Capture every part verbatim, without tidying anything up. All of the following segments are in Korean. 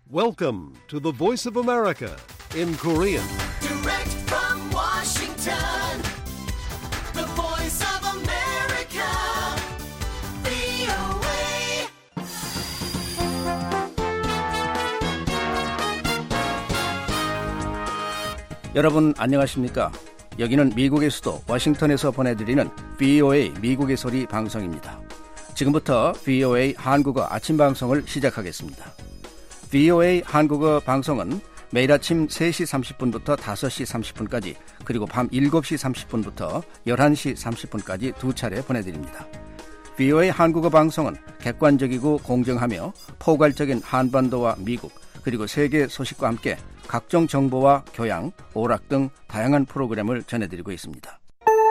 Welcome to the Voice of America in Korean. Direct from Washington, the Voice of America, 브이오에이. 여러분 안녕하십니까? 여기는 미국의 수도 워싱턴에서 보내드리는 브이오에이 미국의 소리 방송입니다. 지금부터 브이오에이 한국어 아침 방송을 시작하겠습니다. 브이오에이 한국어 방송은 매일 아침 세 시 삼십 분부터 다섯 시 삼십 분까지 그리고 밤 일곱 시 삼십 분부터 열한 시 삼십 분까지 두 차례 보내드립니다. 브이오에이 한국어 방송은 객관적이고 공정하며 포괄적인 한반도와 미국 그리고 세계 소식과 함께 각종 정보와 교양, 오락 등 다양한 프로그램을 전해드리고 있습니다.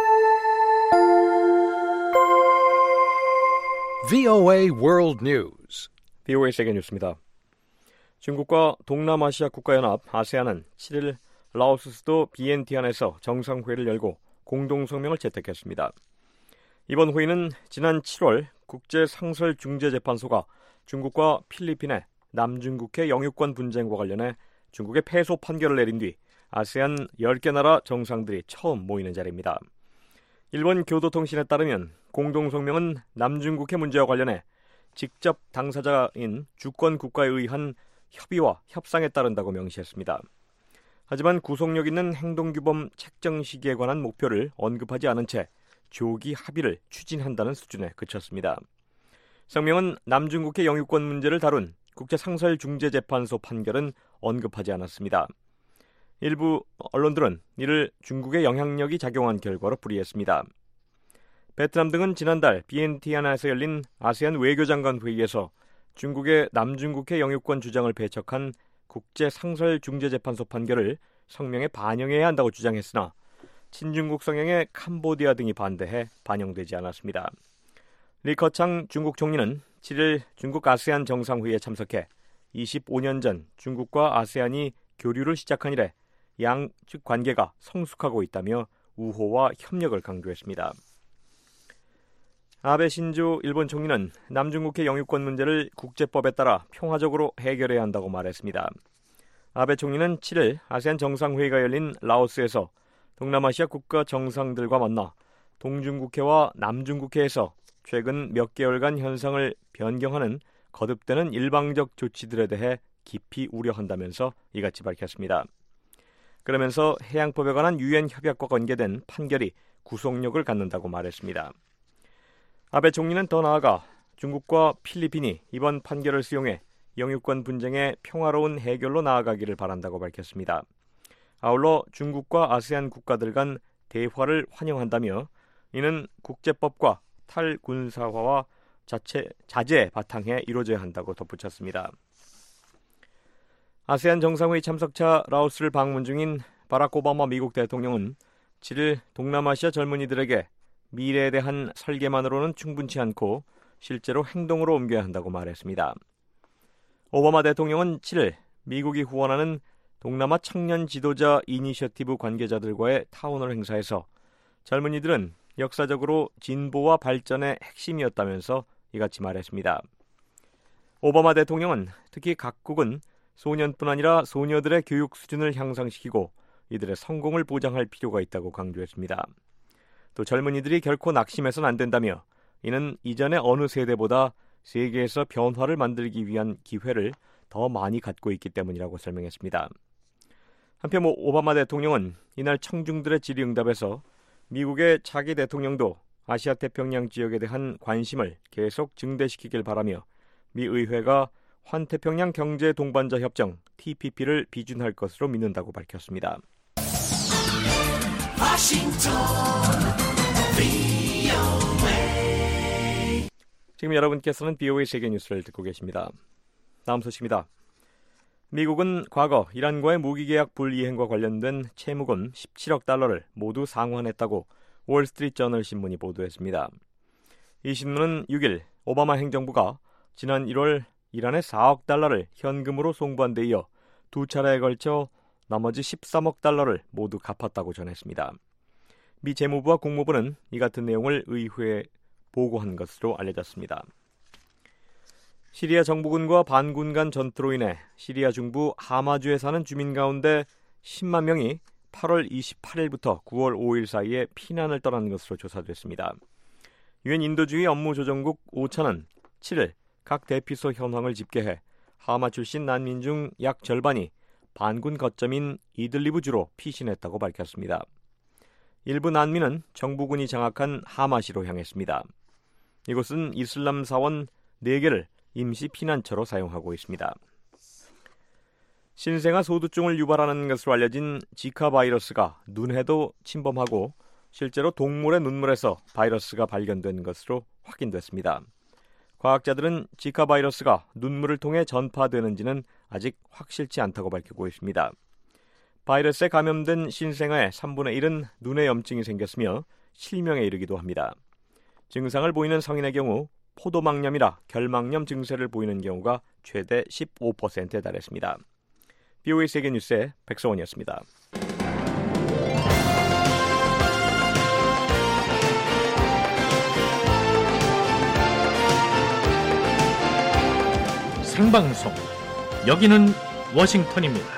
브이오에이 World News. 브이오에이 세계 뉴스입니다. 중국과 동남아시아 국가연합 아세안은 칠 일 라오스 수도 비엔티안에서 정상회의를 열고 공동성명을 채택했습니다. 이번 회의는 지난 칠월 국제상설중재재판소가 중국과 필리핀의 남중국해 영유권 분쟁과 관련해 중국의 패소 판결을 내린 뒤 아세안 열 개 나라 정상들이 처음 모이는 자리입니다. 일본 교도통신에 따르면 공동성명은 남중국해 문제와 관련해 직접 당사자인 주권 국가에 의한 협의와 협상에 따른다고 명시했습니다. 하지만 구속력 있는 행동규범 책정 시기에 관한 목표를 언급하지 않은 채 조기 합의를 추진한다는 수준에 그쳤습니다. 성명은 남중국해 영유권 문제를 다룬 국제상설중재재판소 판결은 언급하지 않았습니다. 일부 언론들은 이를 중국의 영향력이 작용한 결과로 풀이했습니다. 베트남 등은 지난달 비엔티안에서 열린 아세안 외교장관 회의에서 중국의 남중국해 영유권 주장을 배척한 국제상설중재재판소 판결을 성명에 반영해야 한다고 주장했으나 친중국 성향의 캄보디아 등이 반대해 반영되지 않았습니다. 리커창 중국 총리는 칠 일 중국 아세안 정상회의에 참석해 이십오 년 전 중국과 아세안이 교류를 시작한 이래 양측 관계가 성숙하고 있다며 우호와 협력을 강조했습니다. 아베 신조 일본 총리는 남중국해 영유권 문제를 국제법에 따라 평화적으로 해결해야 한다고 말했습니다. 아베 총리는 칠 일 아세안 정상회의가 열린 라오스에서 동남아시아 국가 정상들과 만나 동중국해와 남중국해에서 최근 몇 개월간 현상을 변경하는 거듭되는 일방적 조치들에 대해 깊이 우려한다면서 이같이 밝혔습니다. 그러면서 해양법에 관한 유엔 협약과 관계된 판결이 구속력을 갖는다고 말했습니다. 아베 총리는 더 나아가 중국과 필리핀이 이번 판결을 수용해 영유권 분쟁의 평화로운 해결로 나아가기를 바란다고 밝혔습니다. 아울러 중국과 아세안 국가들 간 대화를 환영한다며 이는 국제법과 탈군사화와 자체, 자제 바탕에 이루어져야 한다고 덧붙였습니다. 아세안 정상회의 참석차 라오스를 방문 중인 바락 오바마 미국 대통령은 칠 일 동남아시아 젊은이들에게 미래에 대한 설계만으로는 충분치 않고 실제로 행동으로 옮겨야 한다고 말했습니다. 오바마 대통령은 칠 일 미국이 후원하는 동남아 청년 지도자 이니셔티브 관계자들과의 타운홀 행사에서 젊은이들은 역사적으로 진보와 발전의 핵심이었다면서 이같이 말했습니다. 오바마 대통령은 특히 각국은 소년뿐 아니라 소녀들의 교육 수준을 향상시키고 이들의 성공을 보장할 필요가 있다고 강조했습니다. 또 젊은이들이 결코 낙심해서는 안 된다며 이는 이전의 어느 세대보다 세계에서 변화를 만들기 위한 기회를 더 많이 갖고 있기 때문이라고 설명했습니다. 한편 오바마 대통령은 이날 청중들의 질의응답에서 미국의 차기 대통령도 아시아 태평양 지역에 대한 관심을 계속 증대시키길 바라며 미 의회가 환태평양 경제 동반자 협정 티피피를 비준할 것으로 믿는다고 밝혔습니다. 워싱턴 브이오에이. 지금 여러분께서는 브이오에이 세계 뉴스를 듣고 계십니다. 다음 소식입니다. 미국은 과거 이란과의 무기계약 불이행과 관련된 채무금 십칠억 달러를 모두 상환했다고 월스트리트저널 신문이 보도했습니다. 이 신문은 육 일 오바마 행정부가 지난 일월 이란에 사억 달러를 현금으로 송부한 데 이어 두 차례에 걸쳐 나머지 십삼억 달러를 모두 갚았다고 전했습니다. 미 재무부와 국무부는 이 같은 내용을 의회에 보고한 것으로 알려졌습니다. 시리아 정부군과 반군 간 전투로 인해 시리아 중부 하마주에 사는 주민 가운데 십만 명이 팔월 이십팔일부터 구월 오일 사이에 피난을 떠난 것으로 조사됐습니다. 유엔 인도주의 업무조정국 오차는 칠일 각 대피소 현황을 집계해 하마 출신 난민 중 약 절반이 반군 거점인 이들리브 주로 피신했다고 밝혔습니다. 일부 난민은 정부군이 장악한 하마시로 향했습니다. 이곳은 이슬람 사원 네 개를 임시 피난처로 사용하고 있습니다. 신생아 소두증을 유발하는 것으로 알려진 지카 바이러스가 눈에도 침범하고 실제로 동물의 눈물에서 바이러스가 발견된 것으로 확인됐습니다. 과학자들은 지카 바이러스가 눈물을 통해 전파되는지는 아직 확실치 않다고 밝히고 있습니다. 바이러스에 감염된 신생아의 삼분의 일은 눈에 염증이 생겼으며 실명에 이르기도 합니다. 증상을 보이는 성인의 경우 포도막염이라 결막염 증세를 보이는 경우가 최대 십오 퍼센트에 달했습니다. 비오에이 세계뉴스의 백성원이었습니다. 생방송 여기는 워싱턴입니다.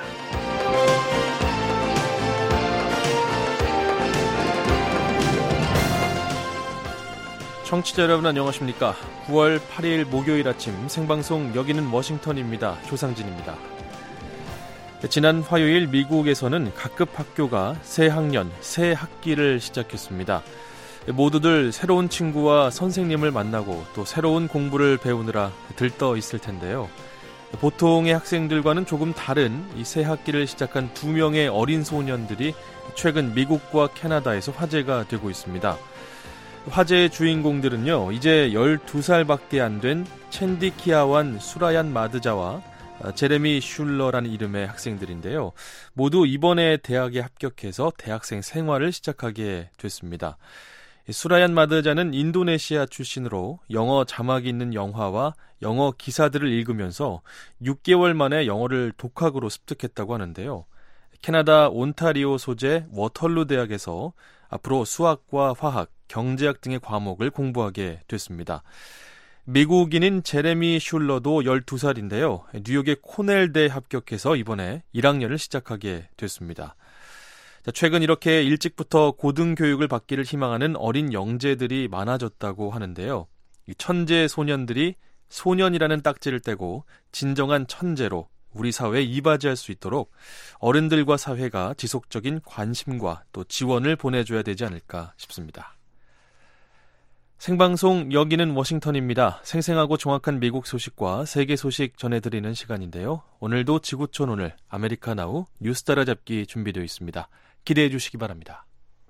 청취자 여러분 안녕하십니까? 구월 팔일 목요일 아침 생방송 여기는 워싱턴입니다. 조상진입니다. 지난 화요일 미국에서는 각급 학교가 새 학년, 새 학기를 시작했습니다. 모두들 새로운 친구와 선생님을 만나고 또 새로운 공부를 배우느라 들떠 있을 텐데요. 보통의 학생들과는 조금 다른 이 새 학기를 시작한 두 명의 어린 소년들이 최근 미국과 캐나다에서 화제가 되고 있습니다. 화제의 주인공들은요, 이제 열두 살밖에 안 된 챈디 키아완 수라얀 마드자와 제레미 슐러라는 이름의 학생들인데요. 모두 이번에 대학에 합격해서 대학생 생활을 시작하게 됐습니다. 수라얀 마드자는 인도네시아 출신으로 영어 자막이 있는 영화와 영어 기사들을 읽으면서 육 개월 만에 영어를 독학으로 습득했다고 하는데요. 캐나다 온타리오 소재 워털루 대학에서 앞으로 수학과 화학, 경제학 등의 과목을 공부하게 됐습니다. 미국인인 제레미 슐러도 열두 살인데요. 뉴욕의 코넬대에 합격해서 이번에 일 학년을 시작하게 됐습니다. 최근 이렇게 일찍부터 고등교육을 받기를 희망하는 어린 영재들이 많아졌다고 하는데요. 이 천재 소년들이 소년이라는 딱지를 떼고 진정한 천재로 우리 사회에 이바지할 수 있도록 어른들과 사회가 지속적인 관심과 또 지원을 보내줘야 되지 않을까 싶습니다. 생방송 여기는 워싱턴입니다. 생생하고 정확한 미국 소식과 세계 소식 전해드리는 시간인데요. 오늘도 지구촌 오늘 아메리카 나우 뉴스 따라잡기 준비되어 있습니다. 기대해 주시기 바랍니다.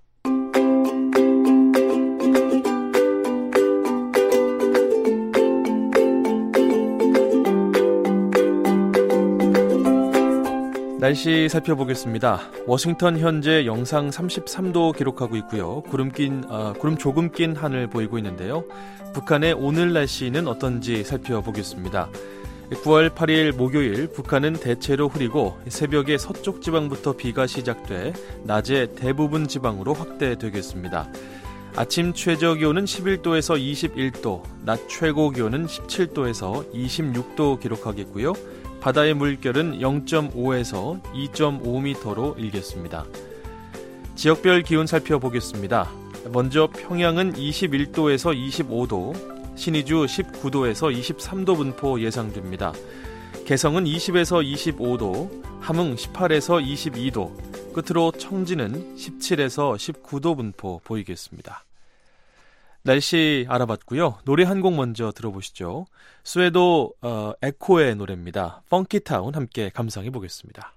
날씨 살펴보겠습니다. 워싱턴 현재 영상 삼십삼 도 기록하고 있고요. 구름 낀, 아, 구름 조금 낀 하늘 보이고 있는데요. 북한의 오늘 날씨는 어떤지 살펴보겠습니다. 구월 팔일 목요일 북한은 대체로 흐리고 새벽에 서쪽 지방부터 비가 시작돼 낮에 대부분 지방으로 확대되겠습니다. 아침 최저 기온은 십일 도에서 이십일 도, 낮 최고 기온은 십칠 도에서 이십육 도 기록하겠고요. 바다의 물결은 영 점 오에서 이 점 오 미터로 일겠습니다. 지역별 기온 살펴보겠습니다. 먼저 평양은 이십일 도에서 이십오 도, 신의주 십구 도에서 이십삼 도 분포 예상됩니다. 개성은 이십에서 이십오 도, 함흥 십팔에서 이십이 도, 끝으로 청진은 십칠에서 십구 도 분포 보이겠습니다. 날씨 알아봤고요. 노래 한 곡 먼저 들어보시죠. 스웨도 어, 에코의 노래입니다. 펑키타운 함께 감상해 보겠습니다.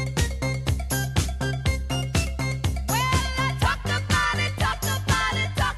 Talk about it, talk about it, talk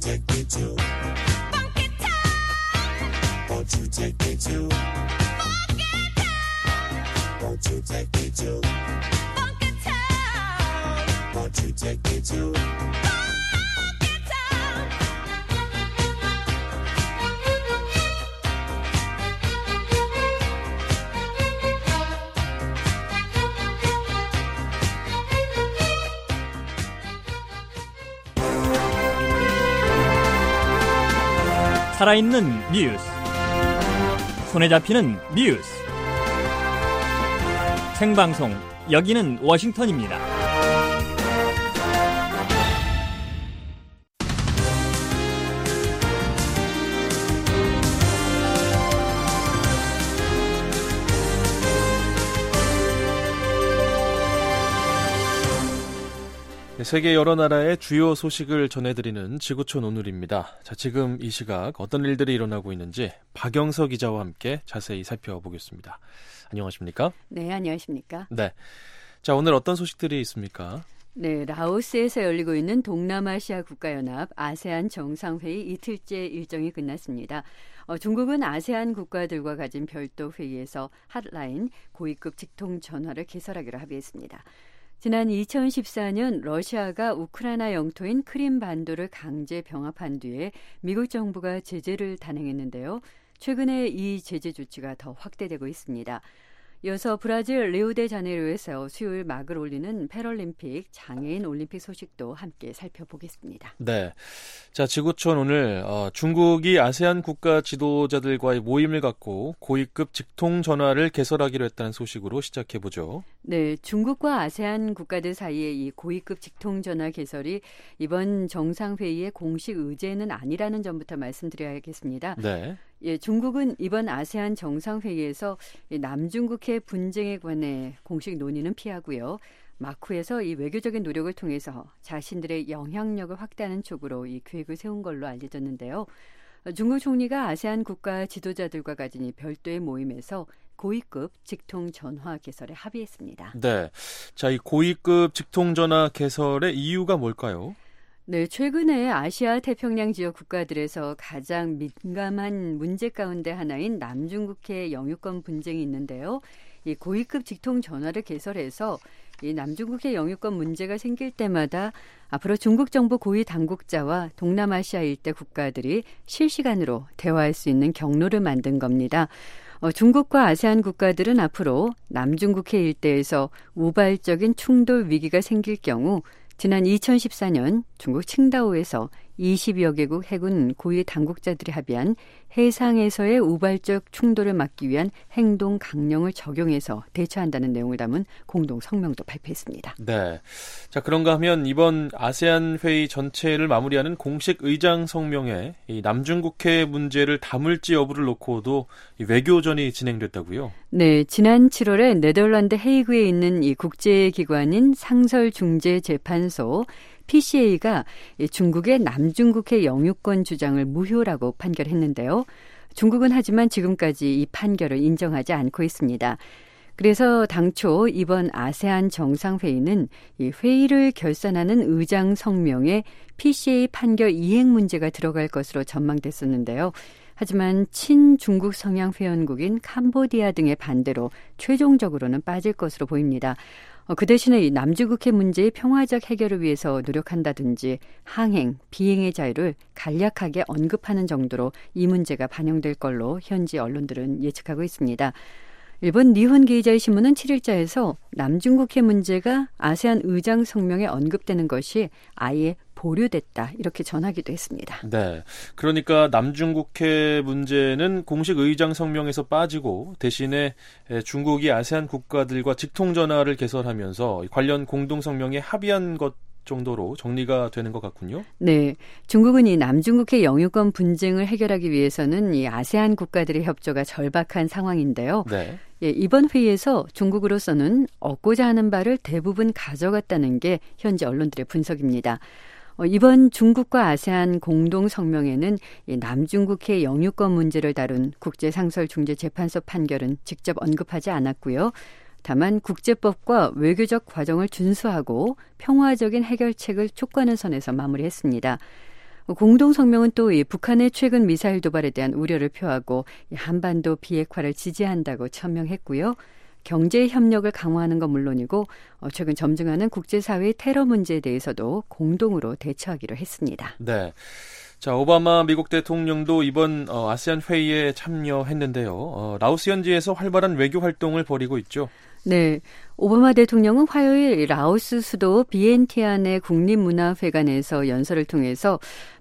살아있는 뉴스, 손에 잡히는 뉴스, 생방송, 여기는 워싱턴입니다. 세계 여러 나라의 주요 소식을 전해드리는 지구촌 오늘입니다. 자, 지금 이 시각 어떤 일들이 일어나고 있는지 박영서 기자와 함께 자세히 살펴보겠습니다. 안녕하십니까? 네, 안녕하십니까? 네. 자, 오늘 어떤 소식들이 있습니까? 네, 라오스에서 열리고 있는 동남아시아 국가연합 아세안 정상회의 이틀째 일정이 끝났습니다. 어, 중국은 아세안 국가들과 가진 별도 회의에서 핫라인 고위급 직통 전화를 개설하기로 합의했습니다. 지난 이천십사 년 러시아가 우크라이나 영토인 크림반도를 강제 병합한 뒤에 미국 정부가 제재를 단행했는데요. 최근에 이 제재 조치가 더 확대되고 있습니다. 이어서 브라질 리우데자네이루에서 수요일 막을 올리는 패럴림픽 장애인 올림픽 소식도 함께 살펴보겠습니다. 네, 자 지구촌 오늘 어, 중국이 아세안 국가 지도자들과의 모임을 갖고 고위급 직통 전화를 개설하기로 했다는 소식으로 시작해보죠. 네, 중국과 아세안 국가들 사이의 이 고위급 직통 전화 개설이 이번 정상회의의 공식 의제는 아니라는 점부터 말씀드려야겠습니다. 네. 예, 중국은 이번 아세안 정상회의에서 남중국해 분쟁에 관해 공식 논의는 피하고요. 마쿠에서 이 외교적인 노력을 통해서 자신들의 영향력을 확대하는 쪽으로 이 계획을 세운 걸로 알려졌는데요. 중국 총리가 아세안 국가 지도자들과 가진 이 별도의 모임에서 고위급 직통 전화 개설에 합의했습니다. 네, 자, 이 고위급 직통 전화 개설의 이유가 뭘까요? 네, 최근에 아시아 태평양 지역 국가들에서 가장 민감한 문제 가운데 하나인 남중국해 영유권 분쟁이 있는데요. 이 고위급 직통 전화를 개설해서 이 남중국해 영유권 문제가 생길 때마다 앞으로 중국 정부 고위 당국자와 동남아시아 일대 국가들이 실시간으로 대화할 수 있는 경로를 만든 겁니다. 어, 중국과 아세안 국가들은 앞으로 남중국해 일대에서 우발적인 충돌 위기가 생길 경우 지난 이천십사 년 중국 칭다오에서 이십여 개국 해군 고위 당국자들이 합의한 해상에서의 우발적 충돌을 막기 위한 행동 강령을 적용해서 대처한다는 내용을 담은 공동 성명도 발표했습니다. 네. 자, 그런가 하면 이번 아세안 회의 전체를 마무리하는 공식 의장 성명에 이 남중국해 문제를 담을지 여부를 놓고도 이 외교전이 진행됐다고요? 네, 지난 칠월에 네덜란드 헤이그에 있는 이 국제기관인 상설중재재판소 피씨에이가 중국의 남중국해 영유권 주장을 무효라고 판결했는데요. 중국은 하지만 지금까지 이 판결을 인정하지 않고 있습니다. 그래서 당초 이번 아세안 정상회의는 이 회의를 결산하는 의장 성명에 피씨에이 판결 이행 문제가 들어갈 것으로 전망됐었는데요. 하지만 친중국 성향 회원국인 캄보디아 등의 반대로 최종적으로는 빠질 것으로 보입니다. 그 대신에 이 남중국해 문제의 평화적 해결을 위해서 노력한다든지 항행, 비행의 자유를 간략하게 언급하는 정도로 이 문제가 반영될 걸로 현지 언론들은 예측하고 있습니다. 일본 니혼 게이자이 신문은 칠일자에서 남중국해 문제가 아세안 의장 성명에 언급되는 것이 아예 보류됐다 이렇게 전하기도 했습니다. 네, 그러니까 남중국해 문제는 공식 의장 성명에서 빠지고 대신에 중국이 아세안 국가들과 직통 전화를 개설하면서 관련 공동 성명에 합의한 것 정도로 정리가 되는 것 같군요. 네, 중국은 이 남중국해 영유권 분쟁을 해결하기 위해서는 이 아세안 국가들의 협조가 절박한 상황인데요. 네. 예, 이번 회의에서 중국으로서는 얻고자 하는 바를 대부분 가져갔다는 게 현지 언론들의 분석입니다. 어, 이번 중국과 아세안 공동 성명에는 이 남중국해 영유권 문제를 다룬 국제상설중재재판소 판결은 직접 언급하지 않았고요. 다만 국제법과 외교적 과정을 준수하고 평화적인 해결책을 촉구하는 선에서 마무리했습니다. 공동 성명은 또 이 북한의 최근 미사일 도발에 대한 우려를 표하고 한반도 비핵화를 지지한다고 천명했고요. 경제 협력을 강화하는 건 물론이고 최근 점증하는 국제사회의 테러 문제에 대해서도 공동으로 대처하기로 했습니다. 네. 자, 오바마 미국 대통령도 이번 어, 아세안 회의에 참여했는데요. 어, 라오스 현지에서 활발한 외교 활동을 벌이고 있죠. 네, 오바마 대통령은 화요일 라오스 수도 비엔티안의 국립문화회관에서 연설을 통해서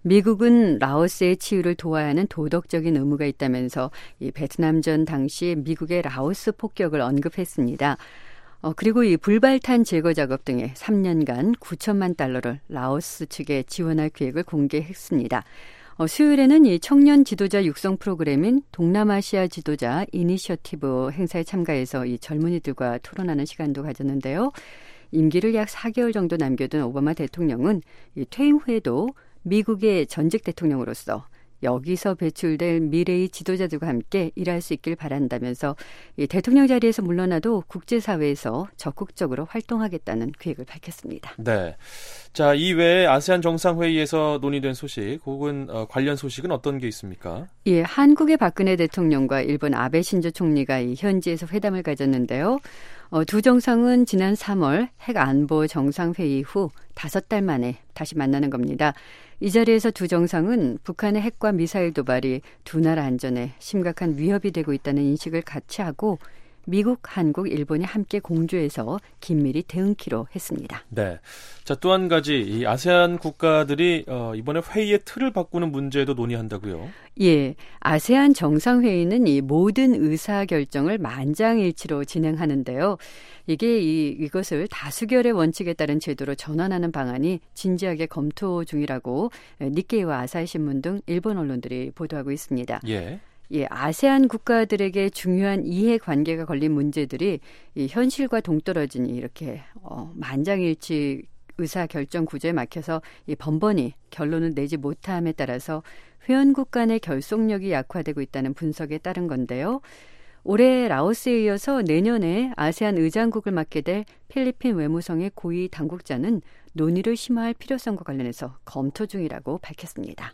미국은 라오스의 치유를 도와야 하는 도덕적인 의무가 있다면서 이 베트남전 당시 미국의 라오스 폭격을 언급했습니다. 어, 그리고 이 불발탄 제거 작업 등에 삼 년간 구천만 달러를 라오스 측에 지원할 계획을 공개했습니다. 어, 수요일에는 이 청년 지도자 육성 프로그램인 동남아시아 지도자 이니셔티브 행사에 참가해서 이 젊은이들과 토론하는 시간도 가졌는데요. 임기를 약 사 개월 정도 남겨둔 오바마 대통령은 이 퇴임 후에도 미국의 전직 대통령으로서 여기서 배출될 미래의 지도자들과 함께 일할 수 있길 바란다면서 이 대통령 자리에서 물러나도 국제사회에서 적극적으로 활동하겠다는 계획을 밝혔습니다. 네. 자, 이외에 아세안 정상회의에서 논의된 소식 혹은 어, 관련 소식은 어떤 게 있습니까? 예, 한국의 박근혜 대통령과 일본 아베 신조 총리가 이 현지에서 회담을 가졌는데요. 어, 두 정상은 지난 삼월 핵 안보 정상회의 후 다섯 달 만에 다시 만나는 겁니다. 이 자리에서 두 정상은 북한의 핵과 미사일 도발이 두 나라 안전에 심각한 위협이 되고 있다는 인식을 같이 하고 미국, 한국, 일본이 함께 공조해서 긴밀히 대응키로 했습니다. 네. 자, 또 한 가지 이 아세안 국가들이 어, 이번에 회의의 틀을 바꾸는 문제도 논의한다고요? 예, 아세안 정상회의는 이 모든 의사결정을 만장일치로 진행하는데요. 이게 이, 이것을 다수결의 원칙에 따른 제도로 전환하는 방안이 진지하게 검토 중이라고 니케이와 아사히 신문 등 일본 언론들이 보도하고 있습니다. 예. 예, 아세안 국가들에게 중요한 이해관계가 걸린 문제들이 이 현실과 동떨어진 이렇게 어, 만장일치 의사결정 구조에 막혀서 이 번번이 결론을 내지 못함에 따라서 회원국 간의 결속력이 약화되고 있다는 분석에 따른 건데요. 올해 라오스에 이어서 내년에 아세안 의장국을 맡게 될 필리핀 외무성의 고위 당국자는 논의를 심화할 필요성과 관련해서 검토 중이라고 밝혔습니다.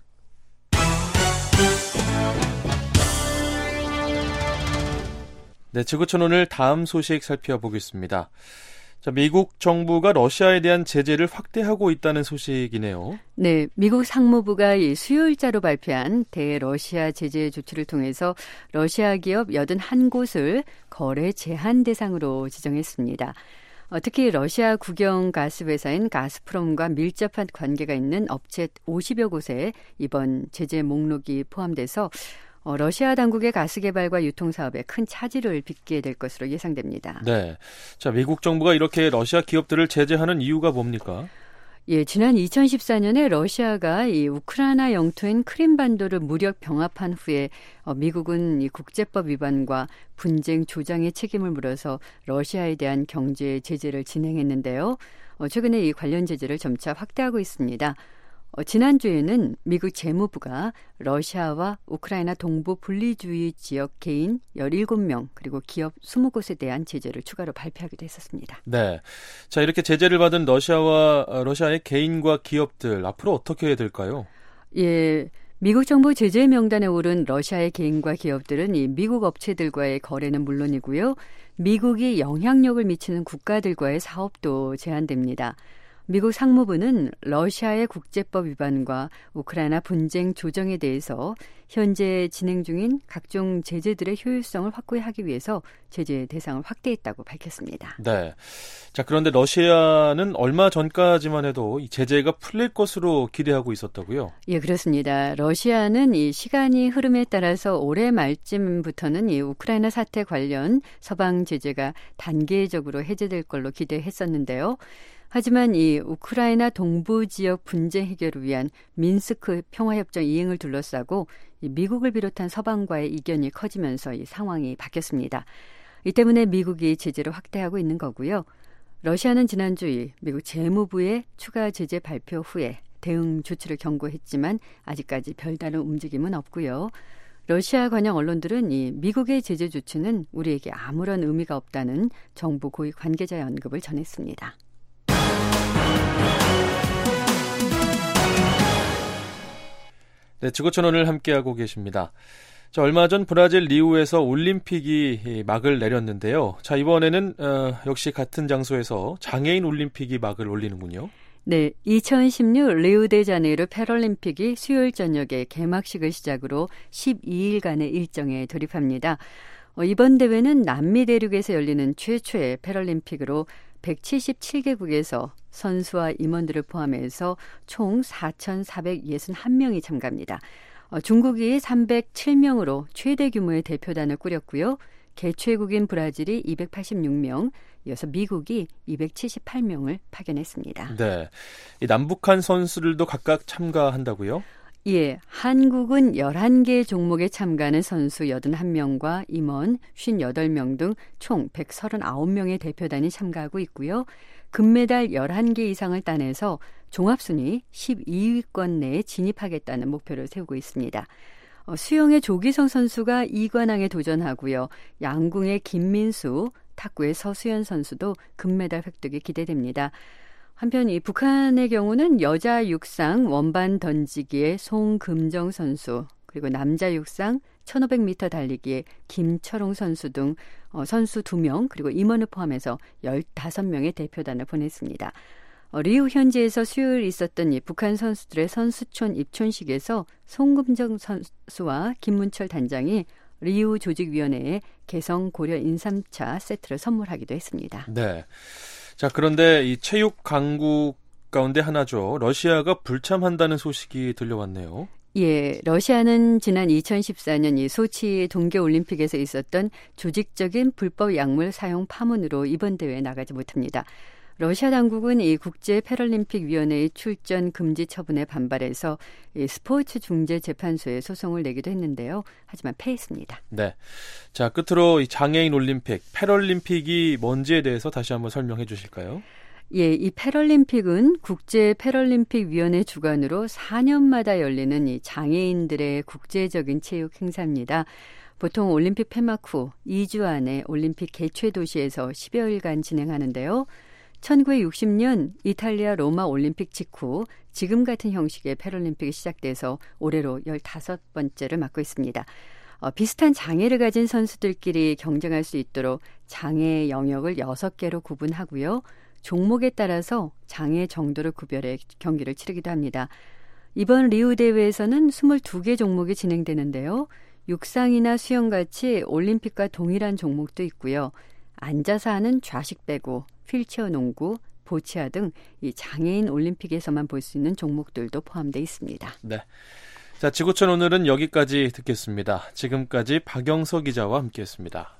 네, 지구촌 오늘 다음 소식 살펴보겠습니다. 자, 미국 정부가 러시아에 대한 제재를 확대하고 있다는 소식이네요. 네, 미국 상무부가 이 수요일자로 발표한 대러시아 제재 조치를 통해서 러시아 기업 여든한 곳을 거래 제한 대상으로 지정했습니다. 어, 특히 러시아 국영 가스 회사인 가스프롬과 밀접한 관계가 있는 업체 오십여 곳에 이번 제재 목록이 포함돼서 어, 러시아 당국의 가스 개발과 유통 사업에 큰 차질을 빚게 될 것으로 예상됩니다. 네. 자, 미국 정부가 이렇게 러시아 기업들을 제재하는 이유가 뭡니까? 예, 지난 이천십사 년에 러시아가 이 우크라이나 영토인 크림반도를 무력 병합한 후에 어, 미국은 이 국제법 위반과 분쟁 조장의 책임을 물어서 러시아에 대한 경제 제재를 진행했는데요. 어, 최근에 이 관련 제재를 점차 확대하고 있습니다. 어, 지난주에는 미국 재무부가 러시아와 우크라이나 동부 분리주의 지역 개인 열일곱 명 그리고 기업 이십 곳에 대한 제재를 추가로 발표하기도 했었습니다. 네. 자, 이렇게 제재를 받은 러시아와 러시아의 개인과 기업들 앞으로 어떻게 될까요? 예. 미국 정부 제재 명단에 오른 러시아의 개인과 기업들은 이 미국 업체들과의 거래는 물론이고요. 미국이 영향력을 미치는 국가들과의 사업도 제한됩니다. 미국 상무부는 러시아의 국제법 위반과 우크라이나 분쟁 조정에 대해서 현재 진행 중인 각종 제재들의 효율성을 확고하기 위해서 제재 대상을 확대했다고 밝혔습니다. 네. 자, 그런데 러시아는 얼마 전까지만 해도 이 제재가 풀릴 것으로 기대하고 있었다고요? 예, 그렇습니다. 러시아는 이 시간이 흐름에 따라서 올해 말쯤부터는 이 우크라이나 사태 관련 서방 제재가 단계적으로 해제될 걸로 기대했었는데요. 하지만 이 우크라이나 동부 지역 분쟁 해결을 위한 민스크 평화협정 이행을 둘러싸고 이 미국을 비롯한 서방과의 이견이 커지면서 이 상황이 바뀌었습니다. 이 때문에 미국이 제재를 확대하고 있는 거고요. 러시아는 지난주 이 미국 재무부의 추가 제재 발표 후에 대응 조치를 경고했지만 아직까지 별다른 움직임은 없고요. 러시아 관영 언론들은 이 미국의 제재 조치는 우리에게 아무런 의미가 없다는 정부 고위 관계자의 언급을 전했습니다. 네, 지구촌 오늘 함께하고 계십니다. 자, 얼마 전 브라질 리우에서 올림픽이 막을 내렸는데요. 자, 이번에는 어, 역시 같은 장소에서 장애인 올림픽이 막을 올리는군요. 네, 이천십육 리우데자네이루 패럴림픽이 수요일 저녁에 개막식을 시작으로 십이 일간의 일정에 돌입합니다. 어, 이번 대회는 남미 대륙에서 열리는 최초의 패럴림픽으로 백칠십칠 개국에서 선수와 임원들을 포함해서 총 사천사백육십일 명이 참가합니다. 어, 중국이 삼백칠 명으로 최대 규모의 대표단을 꾸렸고요. 개최국인 브라질이 이백팔십육 명, 이어서 미국이 이백칠십팔 명을 파견했습니다. 네, 이 남북한 선수들도 각각 참가한다고요? 예, 한국은 열한 개 종목에 참가하는 선수 팔십일 명과 임원 오십팔 명 등 총 백삼십구 명의 대표단이 참가하고 있고요. 금메달 열한 개 이상을 따내서 종합순위 십이 위권 내에 진입하겠다는 목표를 세우고 있습니다. 어, 수영의 조기성 선수가 이관왕에 도전하고요. 양궁의 김민수, 탁구의 서수연 선수도 금메달 획득이 기대됩니다. 한편 이 북한의 경우는 여자 육상 원반 던지기의 송금정 선수, 그리고 남자 육상 천오백 미터 달리기의 김철웅 선수 등 어, 선수 두 명, 그리고 임원을 포함해서 열다섯 명의 대표단을 보냈습니다. 어, 리우 현지에서 수요일 있었던 이 북한 선수들의 선수촌 입촌식에서 송금정 선수와 김문철 단장이 리우 조직위원회에 개성 고려 인삼차 세트를 선물하기도 했습니다. 네. 자, 그런데 이 체육 강국 가운데 하나죠. 러시아가 불참한다는 소식이 들려왔네요. 예, 러시아는 지난 이천십사 년 이 소치 동계올림픽에서 있었던 조직적인 불법 약물 사용 파문으로 이번 대회에 나가지 못합니다. 러시아 당국은 이 국제 패럴림픽 위원회의 출전 금지 처분에 반발해서 이 스포츠 중재 재판소에 소송을 내기도 했는데요. 하지만 패했습니다. 네. 자, 끝으로 이 장애인 올림픽, 패럴림픽이 뭔지에 대해서 다시 한번 설명해 주실까요? 예, 이 패럴림픽은 국제 패럴림픽 위원회 주관으로 사 년마다 열리는 이 장애인들의 국제적인 체육 행사입니다. 보통 올림픽 폐막 후 이 주 안에 올림픽 개최 도시에서 십여일간 진행하는데요. 천구백육십 년 이탈리아 로마 올림픽 직후 지금 같은 형식의 패럴림픽이 시작돼서 올해로 열다섯 번째를 맡고 있습니다. 어, 비슷한 장애를 가진 선수들끼리 경쟁할 수 있도록 장애 영역을 여섯 개로 구분하고요. 종목에 따라서 장애 정도를 구별해 경기를 치르기도 합니다. 이번 리우 대회에서는 이십이 개 종목이 진행되는데요. 육상이나 수영같이 올림픽과 동일한 종목도 있고요. 앉아서 하는 좌식 배구, 휠체어 농구, 보치아 등 이 장애인 올림픽에서만 볼 수 있는 종목들도 포함되어 있습니다. 네. 자, 지구촌 오늘은 여기까지 듣겠습니다. 지금까지 박영서 기자와 함께했습니다.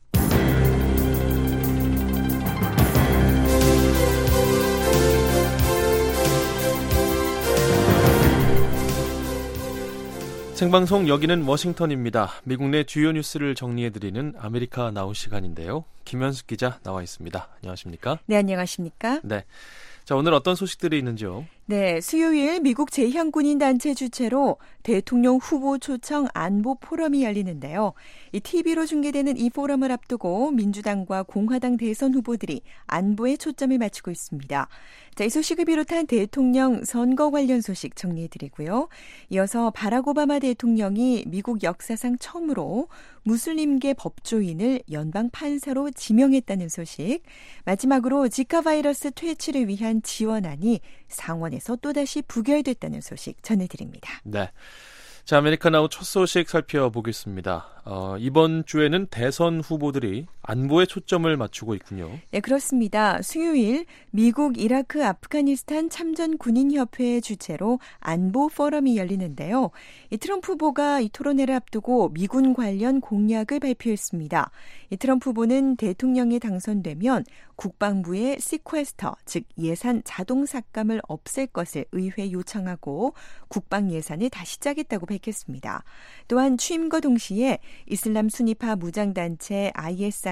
생방송 여기는 워싱턴입니다. 미국 내 주요 뉴스를 정리해드리는 아메리카 나우 시간인데요. 김현숙 기자 나와 있습니다. 안녕하십니까? 네, 안녕하십니까? 네. 자, 오늘 어떤 소식들이 있는지요? 네, 수요일 미국 제향군인 단체 주최로 대통령 후보 초청 안보 포럼이 열리는데요. 이 티비로 중계되는 이 포럼을 앞두고 민주당과 공화당 대선 후보들이 안보에 초점을 맞추고 있습니다. 자, 이 소식을 비롯한 대통령 선거 관련 소식 정리해드리고요. 이어서 바락 오바마 대통령이 미국 역사상 처음으로 무슬림계 법조인을 연방 판사로 지명했다는 소식, 마지막으로 지카 바이러스 퇴치를 위한 지원안이 상원에서 또다시 부결됐다는 소식 전해드립니다. 네. 자, 아메리카 나우 첫 소식 살펴보겠습니다. 어, 이번 주에는 대선 후보들이 안보에 초점을 맞추고 있군요. 네, 그렇습니다. 수요일 미국, 이라크, 아프가니스탄 참전 군인협회 주최로 안보 포럼이 열리는데요. 이 트럼프 후보가 이 토론회를 앞두고 미군 관련 공약을 발표했습니다. 이 트럼프 후보는 대통령이 당선되면 국방부의 시퀘스터, 즉 예산 자동 삭감을 없앨 것을 의회에 요청하고 국방 예산을 다시 짜겠다고 밝혔습니다. 또한 취임과 동시에 이슬람 순위파 무장단체 아이에스아이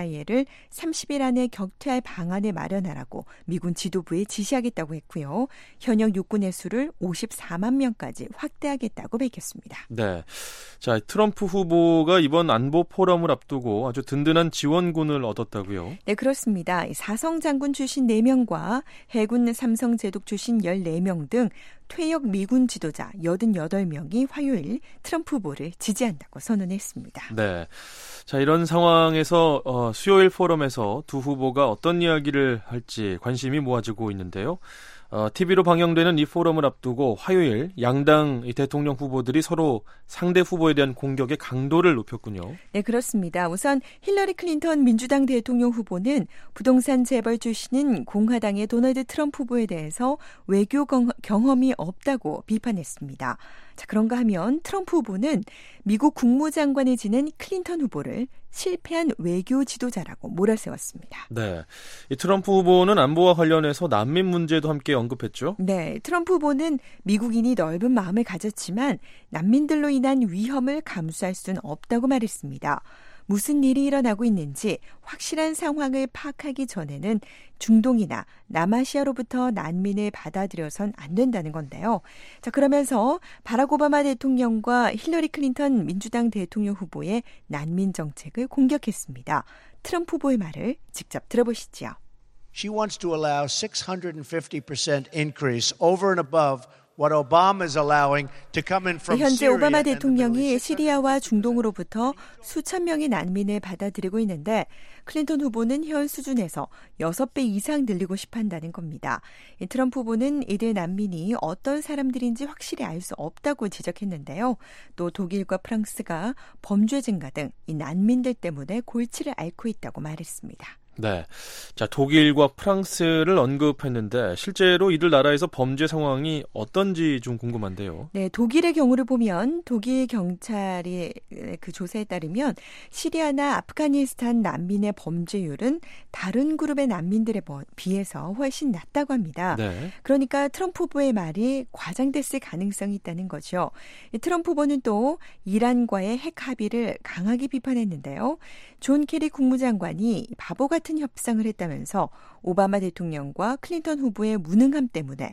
이스라엘을 삼십 일 안에 격퇴할 방안을 마련하라고 미군 지도부에 지시하겠다고 했고요. 현역 육군의 수를 오십사만 명까지 확대하겠다고 밝혔습니다. 네, 자 트럼프 후보가 이번 안보 포럼을 앞두고 아주 든든한 지원군을 얻었다고요? 네, 그렇습니다. 사성 장군 출신 네 명과 해군 삼성 제독 출신 열네 명 등 퇴역 미군 지도자 여든여덟 명이 화요일 트럼프 후보를 지지한다고 선언했습니다. 네, 자 이런 상황에서 어, 수요일 포럼에서 두 후보가 어떤 이야기를 할지 관심이 모아지고 있는데요. 어, 티비로 방영되는 이 포럼을 앞두고 화요일 양당 대통령 후보들이 서로 상대 후보에 대한 공격의 강도를 높였군요. 네, 그렇습니다. 우선 힐러리 클린턴 민주당 대통령 후보는 부동산 재벌 출신인 공화당의 도널드 트럼프 후보에 대해서 외교 경험이 없다고 비판했습니다. 자, 그런가 하면 트럼프 후보는 미국 국무장관을 지낸 클린턴 후보를 실패한 외교 지도자라고 몰아세웠습니다. 네, 이 트럼프 후보는 안보와 관련해서 난민 문제도 함께 언급했죠. 네, 트럼프 후보는 미국인이 넓은 마음을 가졌지만 난민들로 인한 위험을 감수할 수는 없다고 말했습니다. 무슨 일이 일어나고 있는지 확실한 상황을 파악하기 전에는 중동이나 남아시아로부터 난민을 받아들여선 안 된다는 건데요. 자, 그러면서 바락 오바마 대통령과 힐러리 클린턴 민주당 대통령 후보의 난민 정책을 공격했습니다. 트럼프 후보의 말을 직접 들어보시죠. She wants to allow six hundred fifty percent increase over and above what Obama is allowing to come in from 현재 Syria 오바마 and the Middle 대통령이 East. 시리아와 중동으로부터 수천 명의 난민을 받아들이고 있는데 클린턴 후보는 현 수준에서 여섯 배 이상 늘리고 싶어 한다는 겁니다. 트럼프 후보는 이들 난민이 어떤 사람들인지 확실히 알 수 없다고 지적했는데요. 또 독일과 프랑스가 범죄 증가 등 이 난민들 때문에 골치를 앓고 있다고 말했습니다. 네, 자 독일과 프랑스를 언급했는데 실제로 이들 나라에서 범죄 상황이 어떤지 좀 궁금한데요. 네, 독일의 경우를 보면 독일 경찰이 그 조사에 따르면 시리아나 아프가니스탄 난민의 범죄율은 다른 그룹의 난민들에 비해서 훨씬 낮다고 합니다. 네. 그러니까 트럼프 후보의 말이 과장됐을 가능성이 있다는 거죠. 트럼프 후보는 또 이란과의 핵 합의를 강하게 비판했는데요. 존 케리 국무장관이 바보 같은 협상을 했다면서 오바마 대통령과 클린턴 후보의 무능함 때문에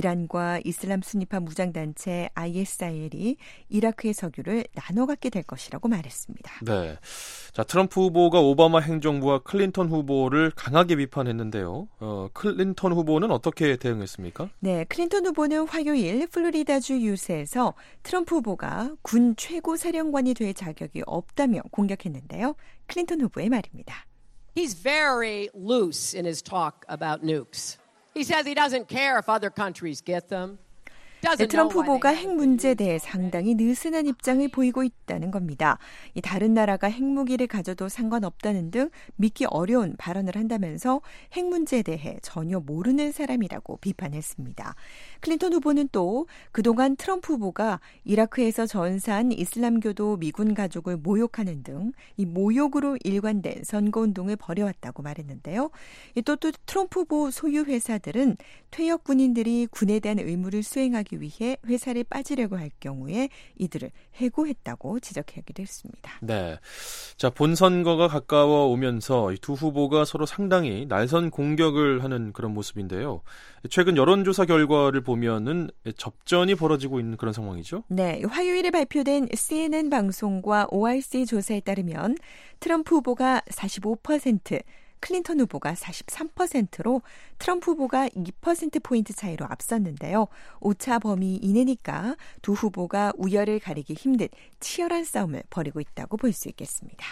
이란과 이슬람 순위파 무장단체 아이에스아이엘이 이라크의 석유를 나눠 갖게 될 것이라고 말했습니다. 네, 자 트럼프 후보가 오바마 행정부와 클린턴 후보를 강하게 비판했는데요. 어, 클린턴 후보는 어떻게 대응했습니까? 네, 클린턴 후보는 화요일 플로리다주 유세에서 트럼프 후보가 군 최고 사령관이 될 자격이 없다며 공격했는데요. 클린턴 후보의 말입니다. He's very loose in his talk about nukes. He says he doesn't care if other countries get them. 네, 트럼프 후보가 핵 문제에 대해 상당히 느슨한 입장을 보이고 있다는 겁니다. 이 다른 나라가 핵무기를 가져도 상관없다는 등 믿기 어려운 발언을 한다면서 핵 문제에 대해 전혀 모르는 사람이라고 비판했습니다. 클린턴 후보는 또 그동안 트럼프 후보가 이라크에서 전사한 이슬람교도 미군 가족을 모욕하는 등 이 모욕으로 일관된 선거운동을 벌여왔다고 말했는데요. 또, 또 트럼프 후보 소유 회사들은 퇴역 군인들이 군에 대한 의무를 수행하기 위해 회사를 빠지려고 할 경우에 이들을 해고했다고 지적하기도 했습니다. 네, 자 본선거가 가까워 오면서 이 두 후보가 서로 상당히 날선 공격을 하는 그런 모습인데요. 최근 여론조사 결과를 보면은 접전이 벌어지고 있는 그런 상황이죠. 네, 화요일에 발표된 씨엔엔 방송과 오알씨 조사에 따르면 트럼프 후보가 사십오 퍼센트, 클린턴 후보가 사십삼 퍼센트로 트럼프 후보가 이 퍼센트포인트 차이로 앞섰는데요. 오차 범위 이내니까 두 후보가 우열을 가리기 힘든 치열한 싸움을 벌이고 있다고 볼 수 있겠습니다.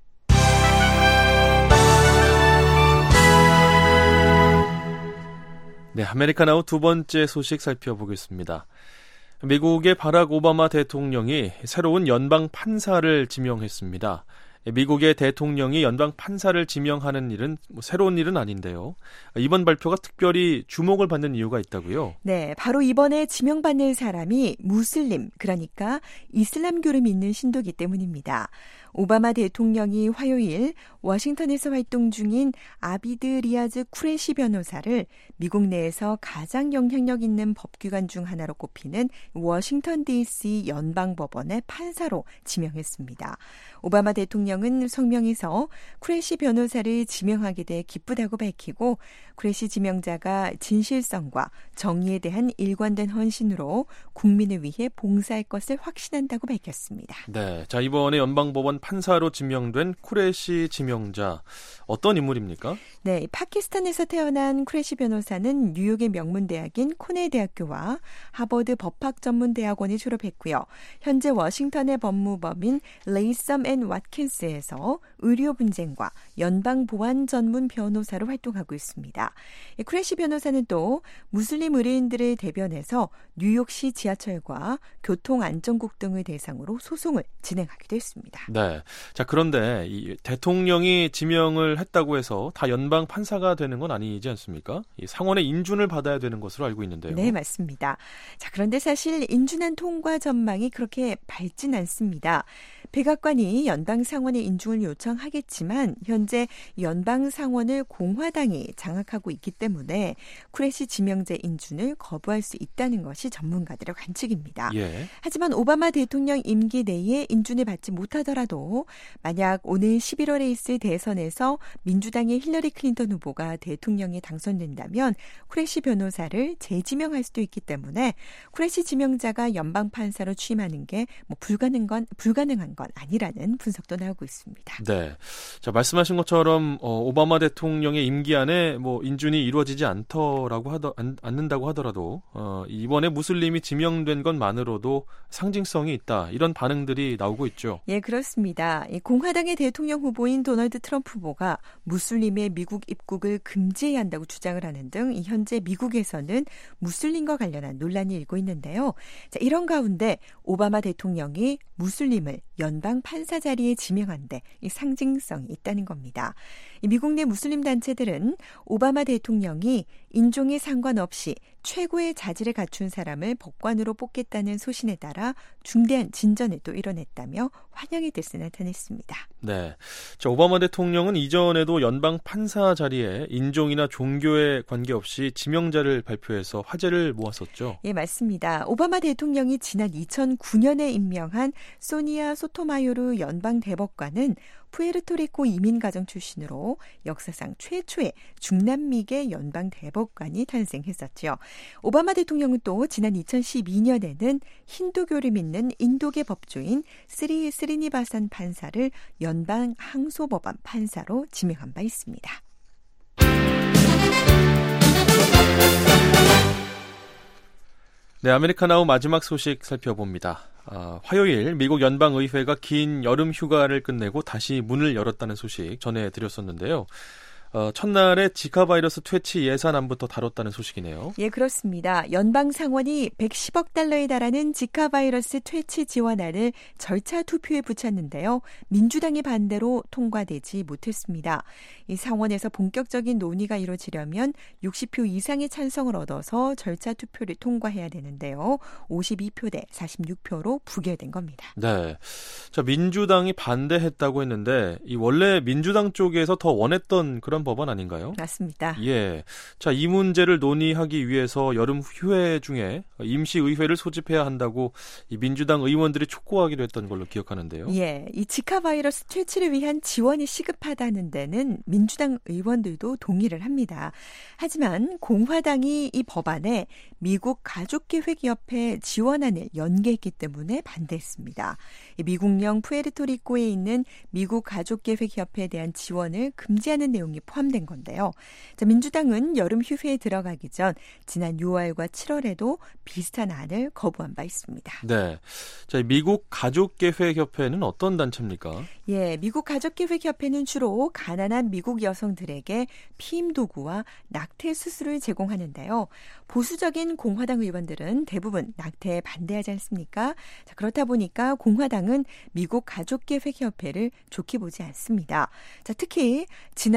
네, 아메리카나우 두 번째 소식 살펴보겠습니다. 미국의 바락 오바마 대통령이 새로운 연방 판사를 지명했습니다. 미국의 대통령이 연방 판사를 지명하는 일은 뭐 새로운 일은 아닌데요. 이번 발표가 특별히 주목을 받는 이유가 있다고요? 네, 바로 이번에 지명받는 사람이 무슬림, 그러니까 이슬람교를 믿는 신도기 때문입니다. 오바마 대통령이 화요일 워싱턴에서 활동 중인 아비드 리아즈 쿠레시 변호사를 미국 내에서 가장 영향력 있는 법규관 중 하나로 꼽히는 워싱턴 디씨 연방법원의 판사로 지명했습니다. 오바마 대통령은 성명에서 쿠레시 변호사를 지명하게 돼 기쁘다고 밝히고 쿠레시 지명자가 진실성과 정의에 대한 일관된 헌신으로 국민을 위해 봉사할 것을 확신한다고 밝혔습니다. 네, 자 이번에 연방법원 판사로 지명된 쿠레시 지명자 어떤 인물입니까? 네, 파키스탄에서 태어난 쿠레시 변호사는 뉴욕의 명문 대학인 코넬 대학교와 하버드 법학전문대학원을 졸업했고요. 현재 워싱턴의 법무법인 레이썸 앤 왓킨스에서 의료 분쟁과 연방 보안 전문 변호사로 활동하고 있습니다. 쿠레시 변호사는 또 무슬림 의뢰인들을 대변해서 뉴욕시 지하철과 교통안전국 등을 대상으로 소송을 진행하기도 했습니다. 네, 자 그런데 이 대통령이 지명을 했다고 해서 다 연방 판사가 되는 건 아니지 않습니까? 이 상원의 인준을 받아야 되는 것으로 알고 있는데요. 네, 맞습니다. 자, 그런데 사실 인준안 통과 전망이 그렇게 밝진 않습니다. 백악관이 연방 상원의 인준을 요청하겠지만 현재 연방 상원을 공화당이 장악하고 있기 때문에 쿠레시 지명자 인준을 거부할 수 있다는 것이 전문가들의 관측입니다. 예. 하지만 오바마 대통령 임기 내에 인준을 받지 못하더라도 만약 오늘 십일월에 있을 대선에서 민주당의 힐러리 클린턴 후보가 대통령에 당선된다면 쿠레시 변호사를 재지명할 수도 있기 때문에 쿠레시 지명자가 연방 판사로 취임하는 게 뭐 불가능한 건 불가능한 건 아니라는 분석도 나오고 있습니다. 네, 자 말씀하신 것처럼 어, 오바마 대통령의 임기 안에 뭐 인준이 이루어지지 않더라고 하더 안, 않는다고 하더라도 어, 이번에 무슬림이 지명된 것만으로도 상징성이 있다 이런 반응들이 나오고 있죠. 예, 그렇습니다. 이 공화당의 대통령 후보인 도널드 트럼프 후보가 무슬림의 미국 입국을 금지해야 한다고 주장을 하는 등 현재 미국에서는 무슬림과 관련한 논란이 일고 있는데요. 자, 이런 가운데 오바마 대통령이 무슬림을 연방 판사 자리에 지명한 데 이 상징성이 있다는 겁니다. 이 미국 내 무슬림 단체들은 오바마 대통령이 인종에 상관없이 최고의 자질을 갖춘 사람을 법관으로 뽑겠다는 소신에 따라 중대한 진전을 또 이뤄냈다며 환영의 뜻을 나타냈습니다. 네, 자, 오바마 대통령은 이전에도 연방 판사 자리에 인종이나 종교에 관계없이 지명자를 발표해서 화제를 모았었죠. 예, 맞습니다. 오바마 대통령이 지난 이천구 년에 임명한 소니아 소토마요르 연방 대법관은 푸에르토리코 이민가정 출신으로 역사상 최초의 중남미계 연방 대법관이 탄생했었죠. 오바마 대통령은 또 지난 이천십이 년에는 힌두교를 믿는 인도계 법조인 스리 스리니바산 판사를 연방 항소법원 판사로 지명한 바 있습니다. 네, 아메리카나우 마지막 소식 살펴봅니다. 아, 화요일 미국 연방의회가 긴 여름 휴가를 끝내고 다시 문을 열었다는 소식 전해드렸었는데요. 어, 첫날에 지카 바이러스 퇴치 예산안부터 다뤘다는 소식이네요. 예, 그렇습니다. 연방 상원이 백십억 달러에 달하는 지카 바이러스 퇴치 지원안을 절차 투표에 붙였는데요. 민주당의 반대로 통과되지 못했습니다. 이 상원에서 본격적인 논의가 이루어지려면 육십 표 이상의 찬성을 얻어서 절차 투표를 통과해야 되는데요. 오십이 표 대 사십육 표로 부결된 겁니다. 네, 자 민주당이 반대했다고 했는데 이 원래 민주당 쪽에서 더 원했던 그런 법안 아닌가요? 맞습니다. 예, 자 이 문제를 논의하기 위해서 여름 휴회 중에 임시의회를 소집해야 한다고 이 민주당 의원들이 촉구하기로 했던 걸로 기억하는데요. 예, 이 지카 바이러스 퇴치를 위한 지원이 시급하다는 데는 민주당 의원들도 동의를 합니다. 하지만 공화당이 이 법안에 미국 가족계획협회 지원안을 연계했기 때문에 반대했습니다. 미국령 푸에르토리코에 있는 미국 가족계획협회에 대한 지원을 금지하는 내용이 포함된 건데요. 자, 민주당은 여름 휴회에 들어가기 전 지난 유월과 칠월에도 비슷한 안을 거부한 바 있습니다. 네, 자 미국 가족계획협회는 어떤 단체입니까? 예, 미국 가족계획협회는 주로 가난한 미국 여성들에게 피임 도구와 낙태 수술을 제공하는데요. 보수적인 공화당 의원들은 대부분 낙태에 반대하지 않습니까? 자, 그렇다 보니까 공화당은 미국 가족계획협회를 좋게 보지 않습니다. 자, 특히 지난해 미국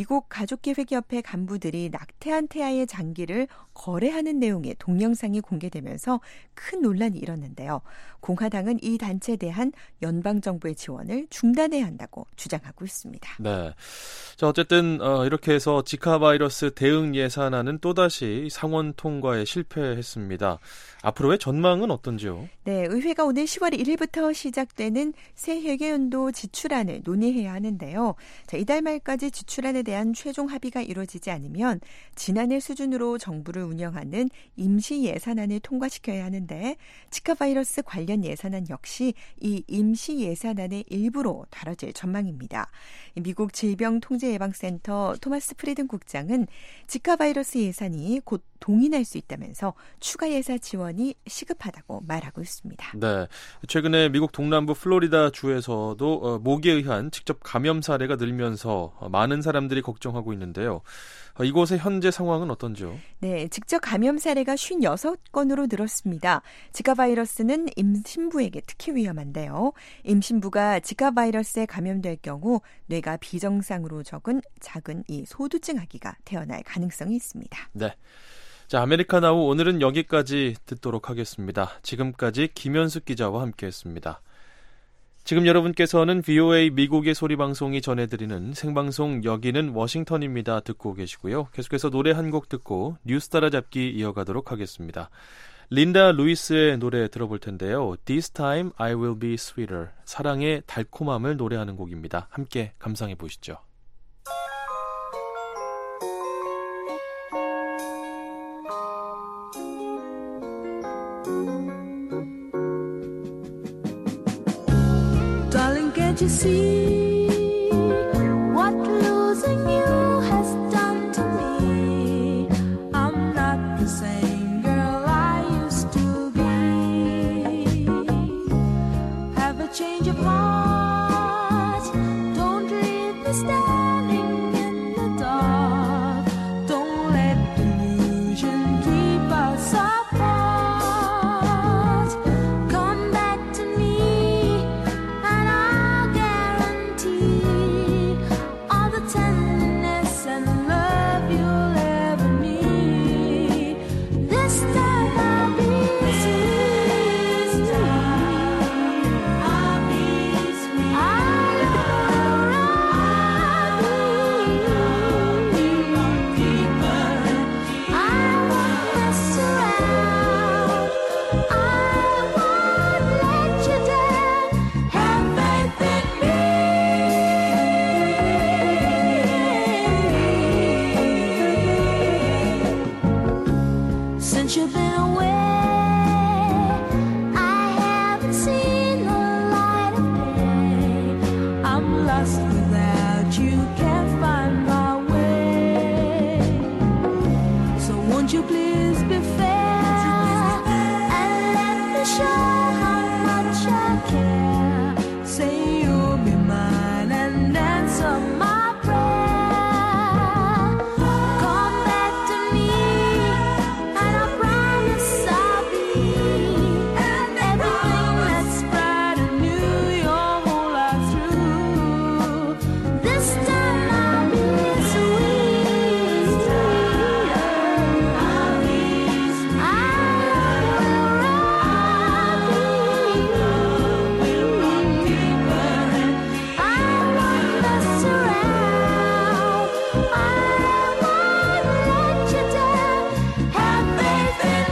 미국 가족계획협회 간부들이 낙태한 태아의 장기를 거래하는 내용의 동영상이 공개되면서 큰 논란이 일었는데요. 공화당은 이 단체에 대한 연방정부의 지원을 중단해야 한다고 주장하고 있습니다. 네. 자, 어쨌든 어, 이렇게 해서 지카 바이러스 대응 예산안은 또다시 상원 통과에 실패했습니다. 앞으로의 전망은 어떤지요? 네, 의회가 오늘 시월 일일부터 시작되는 새 회계연도 지출안을 논의해야 하는데요. 자, 이달 말까지 지출안에 대한 최종 합의가 이루어지지 않으면 지난해 수준으로 정부를 운영하는 임시 예산안을 통과시켜야 하는데 지카 바이러스 관련 예산안 역시 이 임시 예산안의 일부로 다뤄질 전망입니다. 미국 질병통제예방센터 토마스 프리든 국장은 지카 바이러스 예산이 곧 동인할 수 있다면서 추가 예산 지원이 시급하다고 말하고 있습니다. 네, 최근에 미국 동남부 플로리다 주에서도 어, 모기에 의한 직접 감염 사례가 늘면서 어, 많은 사람들이 걱정하고 있는데요. 어, 이곳의 현재 상황은 어떤지요? 네, 직접 감염 사례가 오십육 건으로 늘었습니다. 지카 바이러스는 임신부에게 특히 위험한데요. 임신부가 지카 바이러스에 감염될 경우 뇌가 비정상으로 적은 작은 이 소두증 아기가 태어날 가능성이 있습니다. 네. 자, 아메리카나우 오늘은 여기까지 듣도록 하겠습니다. 지금까지 김현숙 기자와 함께했습니다. 지금 여러분께서는 브이오에이 미국의 소리방송이 전해드리는 생방송 여기는 워싱턴입니다. 듣고 계시고요. 계속해서 노래 한 곡 듣고 뉴스 따라잡기 이어가도록 하겠습니다. 린다 루이스의 노래 들어볼 텐데요. This time I will be sweeter. 사랑의 달콤함을 노래하는 곡입니다. 함께 감상해 보시죠. Can't you see what losing you has done to me? I'm not the same girl I used to be. Have a change of heart. Don't leave me standing in the dark. Don't let delusion keep us apart. Come back to me and I'll guarantee all the tenderness and love you'll ever need. This time I'll be sweet. I'll be sweet. I'll be deeper. I won't mess around. I won't let you down. Have faith in me. Since you've been away, I haven't seen the light of day. I'm lost without you, can't find my way. So won't you please be fair and let me show how much I care. Say you'll be mine and answer my prayer. Come back to me and I promise I'll be everything that's bright and new your whole life through. This time I'll be sweet. I'll be sweet. I will run deeper. I won't mess around. I won't let you down. Have faith in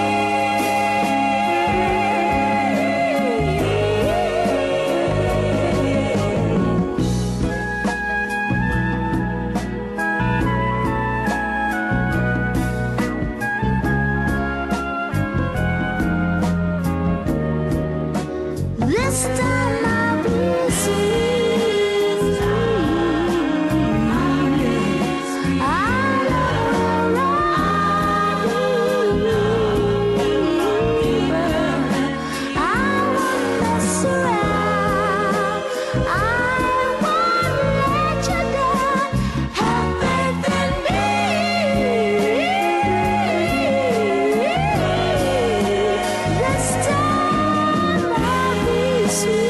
me. This time I'll be sweet. I'll be sweet. I won't mess around. I won't let you down. Have faith in me. This time I'll be sweet.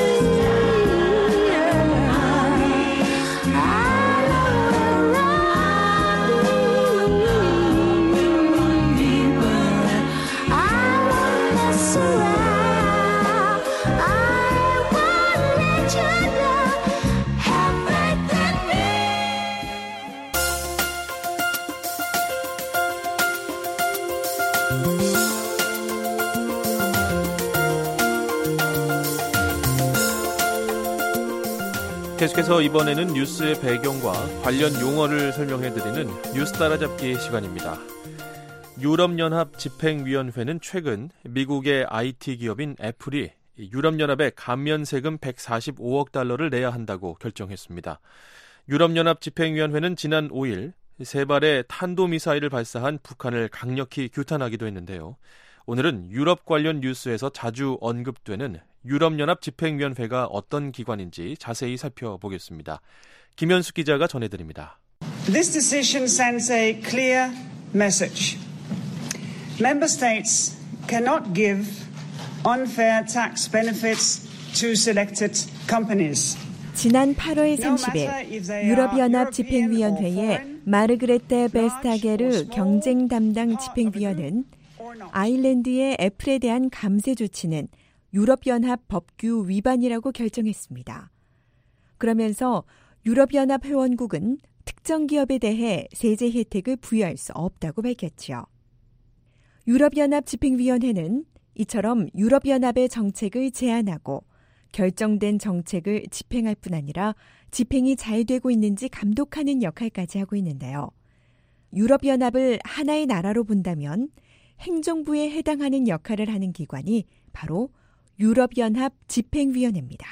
계속해서 이번에는 뉴스의 배경과 관련 용어를 설명해드리는 뉴스 따라잡기 시간입니다. 유럽연합 집행위원회는 최근 미국의 아이티 기업인 애플이 유럽연합에 감면세금 백사십오억 달러를 내야 한다고 결정했습니다. 유럽연합 집행위원회는 지난 오일 세 발의 탄도미사일을 발사한 북한을 강력히 규탄하기도 했는데요. 오늘은 유럽 관련 뉴스에서 자주 언급되는 유럽연합 집행위원회가 어떤 기관인지 자세히 살펴보겠습니다. 김현숙 기자가 전해드립니다. This decision sends a clear message. Member states cannot give unfair tax benefits to selected companies. 지난 팔월 삼십일 유럽연합 집행위원회의 마르그레테 베스타게르 경쟁 담당 집행위원은 아일랜드의 애플에 대한 감세 조치는 유럽연합 법규 위반이라고 결정했습니다. 그러면서 유럽연합 회원국은 특정 기업에 대해 세제 혜택을 부여할 수 없다고 밝혔지요. 유럽연합 집행위원회는 이처럼 유럽연합의 정책을 제안하고 결정된 정책을 집행할 뿐 아니라 집행이 잘 되고 있는지 감독하는 역할까지 하고 있는데요. 유럽연합을 하나의 나라로 본다면 행정부에 해당하는 역할을 하는 기관이 바로 유럽연합 집행위원회입니다.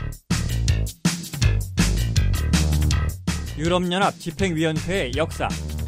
유럽연합 집행위원회의 역사.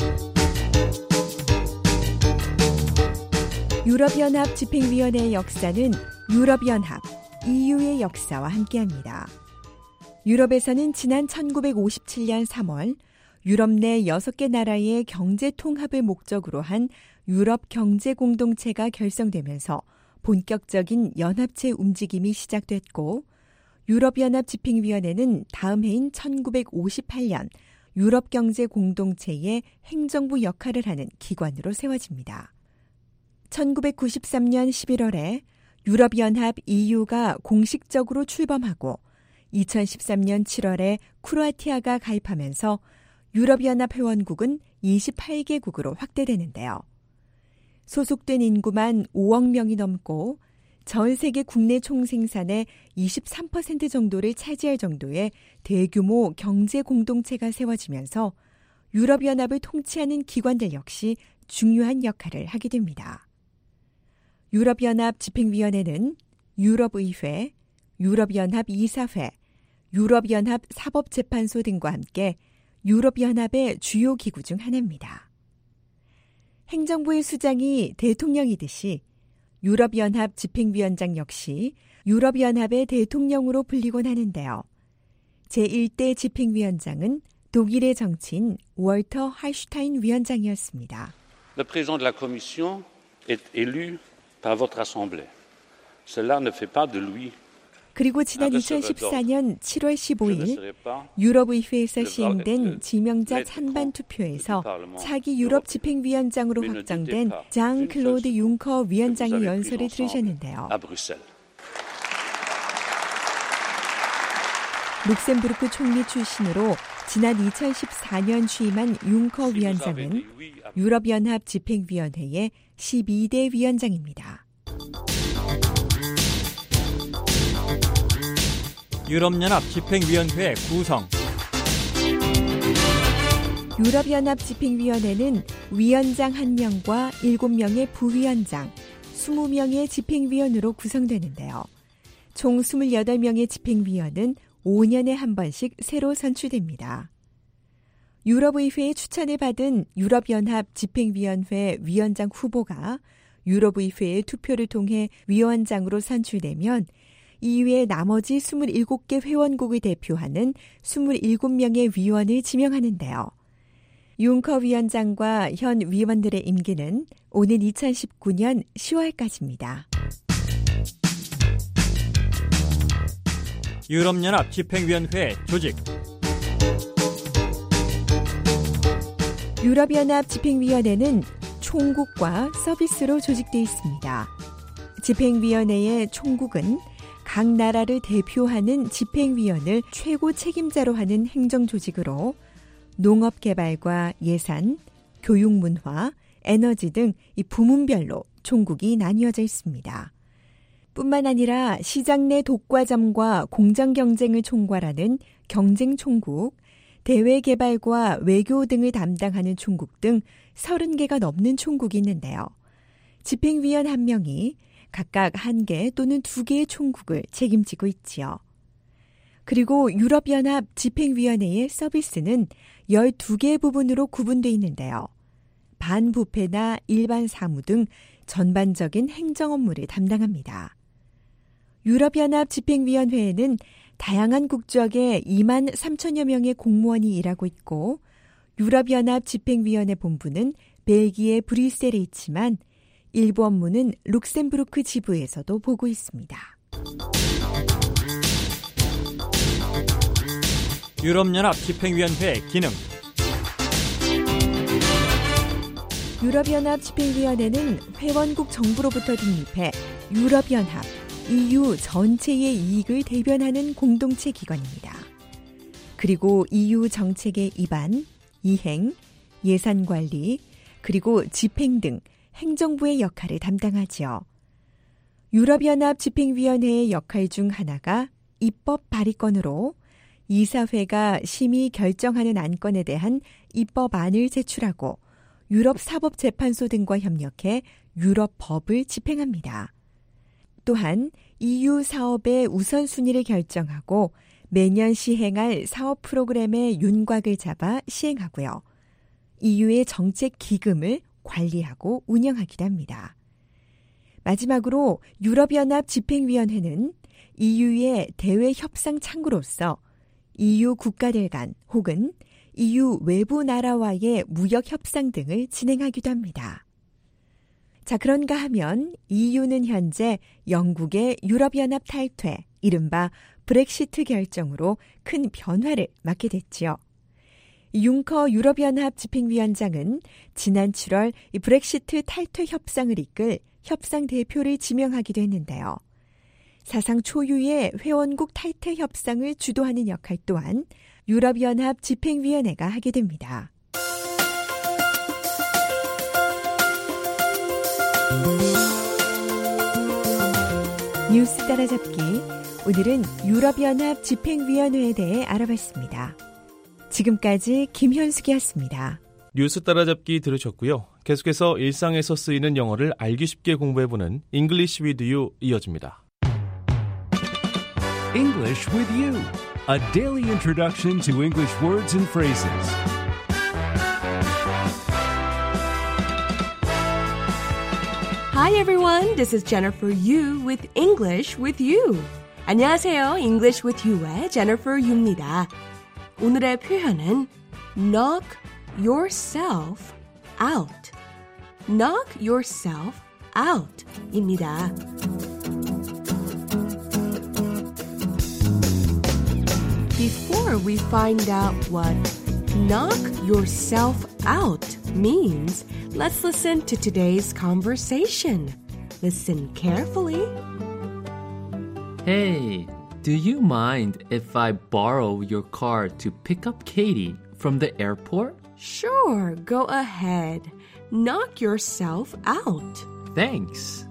유럽연합 집행위원회의 역사는 유럽연합, 이유의 역사와 함께합니다. 유럽에서는 지난 천구백오십칠년 삼월 유럽 내 여섯 개 나라의 경제 통합을 목적으로 한 유럽 경제 공동체가 결성되면서 본격적인 연합체 움직임이 시작됐고 유럽연합 집행위원회는 다음 해인 천구백오십팔년 유럽 경제 공동체의 행정부 역할을 하는 기관으로 세워집니다. 천구백구십삼년 십일월에 유럽연합 이유가 공식적으로 출범하고 이천십삼년 칠월에 크로아티아가 가입하면서 유럽연합 회원국은 이십팔 개국으로 확대되는데요. 소속된 인구만 오억 명이 넘고 전 세계 국내 총생산의 이십삼 퍼센트 정도를 차지할 정도의 대규모 경제 공동체가 세워지면서 유럽연합을 통치하는 기관들 역시 중요한 역할을 하게 됩니다. 유럽연합 집행위원회는 유럽의회, 유럽연합 이사회, 유럽연합 사법재판소 등과 함께 유럽연합의 주요 기구 중 하나입니다. 행정부의 수장이 대통령이듯이 유럽연합 집행위원장 역시 유럽연합의 대통령으로 불리곤 하는데요. 제일 대 집행위원장은 독일의 정치인 월터 할슈타인 위원장이었습니다. Le président de la commission est élu par votre assemblée. Cela ne fait pas de lui. 그리고 지난 이천십사년 칠월 십오일 유럽의회에서 시행된 지명자 찬반 투표에서 차기 유럽 집행위원장으로 확정된 장 클로드 융커 위원장의 연설을 들으셨는데요. 룩셈부르크 총리 출신으로 지난 이천십사년 취임한 융커 위원장은 유럽연합 집행위원회의 십이 대 위원장입니다. 유럽연합 집행위원회 구성. 유럽연합 집행위원회는 위원장 한 명과 일곱 명의 부위원장, 이십 명의 집행위원으로 구성되는데요. 총 이십팔 명의 집행위원은 오 년에 한 번씩 새로 선출됩니다. 유럽의회의 추천을 받은 유럽연합 집행위원회 위원장 후보가 유럽의회의 투표를 통해 위원장으로 선출되면 이외에 나머지 이십칠 개 회원국을 대표하는 이십칠 명의 위원을 지명하는데요. 융커 위원장과 현 위원들의 임기는 오는 이천십구년 시월까지입니다. 유럽연합 집행위원회 조직. 유럽연합 집행위원회는 총국과 서비스로 조직되어 있습니다. 집행위원회의 총국은 각 나라를 대표하는 집행위원을 최고 책임자로 하는 행정조직으로 농업개발과 예산, 교육문화, 에너지 등 이 부문별로 총국이 나뉘어져 있습니다. 뿐만 아니라 시장 내 독과점과 공정 경쟁을 총괄하는 경쟁총국, 대외 개발과 외교 등을 담당하는 총국 등 서른 개가 넘는 총국이 있는데요. 집행위원 한 명이 각각 한 개 또는 두 개의 총국을 책임지고 있지요. 그리고 유럽연합 집행위원회의 서비스는 열두 개 부분으로 구분되어 있는데요. 반부패나 일반 사무 등 전반적인 행정 업무를 담당합니다. 유럽연합 집행위원회에는 다양한 국적의 이만 삼천여 명의 공무원이 일하고 있고 유럽연합 집행위원회 본부는 벨기에 브뤼셀에 있지만 일부 업무는 룩셈부르크 지부에서도 보고 있습니다. 유럽연합 집행위원회 기능. 유럽연합 집행위원회는 회원국 정부로부터 독립해 유럽연합, 이유 전체의 이익을 대변하는 공동체 기관입니다. 그리고 이유 정책의 입안, 이행, 예산관리, 그리고 집행 등 행정부의 역할을 담당하지요. 유럽연합 집행위원회의 역할 중 하나가 입법 발의권으로 이사회가 심의 결정하는 안건에 대한 입법안을 제출하고 유럽사법재판소 등과 협력해 유럽법을 집행합니다. 또한 이유 사업의 우선순위를 결정하고 매년 시행할 사업 프로그램의 윤곽을 잡아 시행하고요. 이유의 정책 기금을 관리하고 운영하기도 합니다. 마지막으로 유럽연합 집행위원회는 이유의 대외 협상 창구로서 이유 국가들 간 혹은 이유 외부 나라와의 무역 협상 등을 진행하기도 합니다. 자, 그런가 하면 이유는 현재 영국의 유럽연합 탈퇴, 이른바 브렉시트 결정으로 큰 변화를 맞게 됐지요. 융커 유럽연합 집행위원장은 지난 칠월 이 브렉시트 탈퇴 협상을 이끌 협상 대표를 지명하기도 했는데요. 사상 초유의 회원국 탈퇴 협상을 주도하는 역할 또한 유럽연합 집행위원회가 하게 됩니다. 뉴스 따라잡기. 오늘은 유럽연합 집행위원회에 대해 알아봤습니다. 지금까지 김현숙이었습니다. 뉴스 따라잡기 들으셨고요. 계속해서 일상에서 쓰이는 영어를 알기 쉽게 공부해보는 English with You 이어집니다. English with You, a daily introduction to English words and phrases. Hi everyone, this is Jennifer Yu with English with You. 안녕하세요, English with You의 Jennifer Yu입니다. 오늘의 표현은 knock yourself out. knock yourself out 입니다. Before we find out what knock yourself out means, let's listen to today's conversation. Listen carefully. Hey, do you mind if I borrow your car to pick up Katie from the airport? Sure, go ahead. Knock yourself out. Thanks.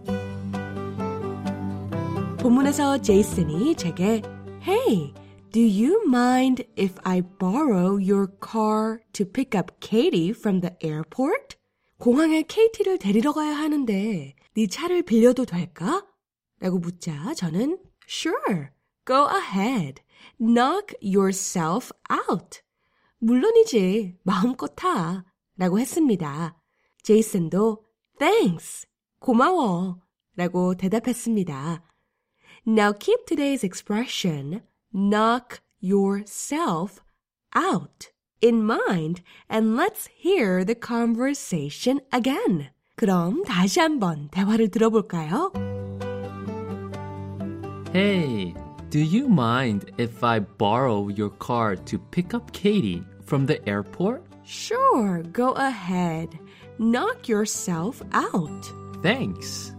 본문에서 제이슨이 제게 Hey, do you mind if I borrow your car to pick up Katie from the airport? 공항에 케이티를 데리러 가야 하는데 네 차를 빌려도 될까? 라고 묻자 저는 Sure, go ahead. Knock yourself out. 물론이지, 마음껏 타. 라고 했습니다. 제이슨도 Thanks, 고마워. 라고 대답했습니다. Now keep today's expression knock yourself out in mind and let's hear the conversation again. 그럼 다시 한번 대화를 들어볼까요? Hey, do you mind if I borrow your car to pick up Katie from the airport? Sure, go ahead. Knock yourself out. Thanks.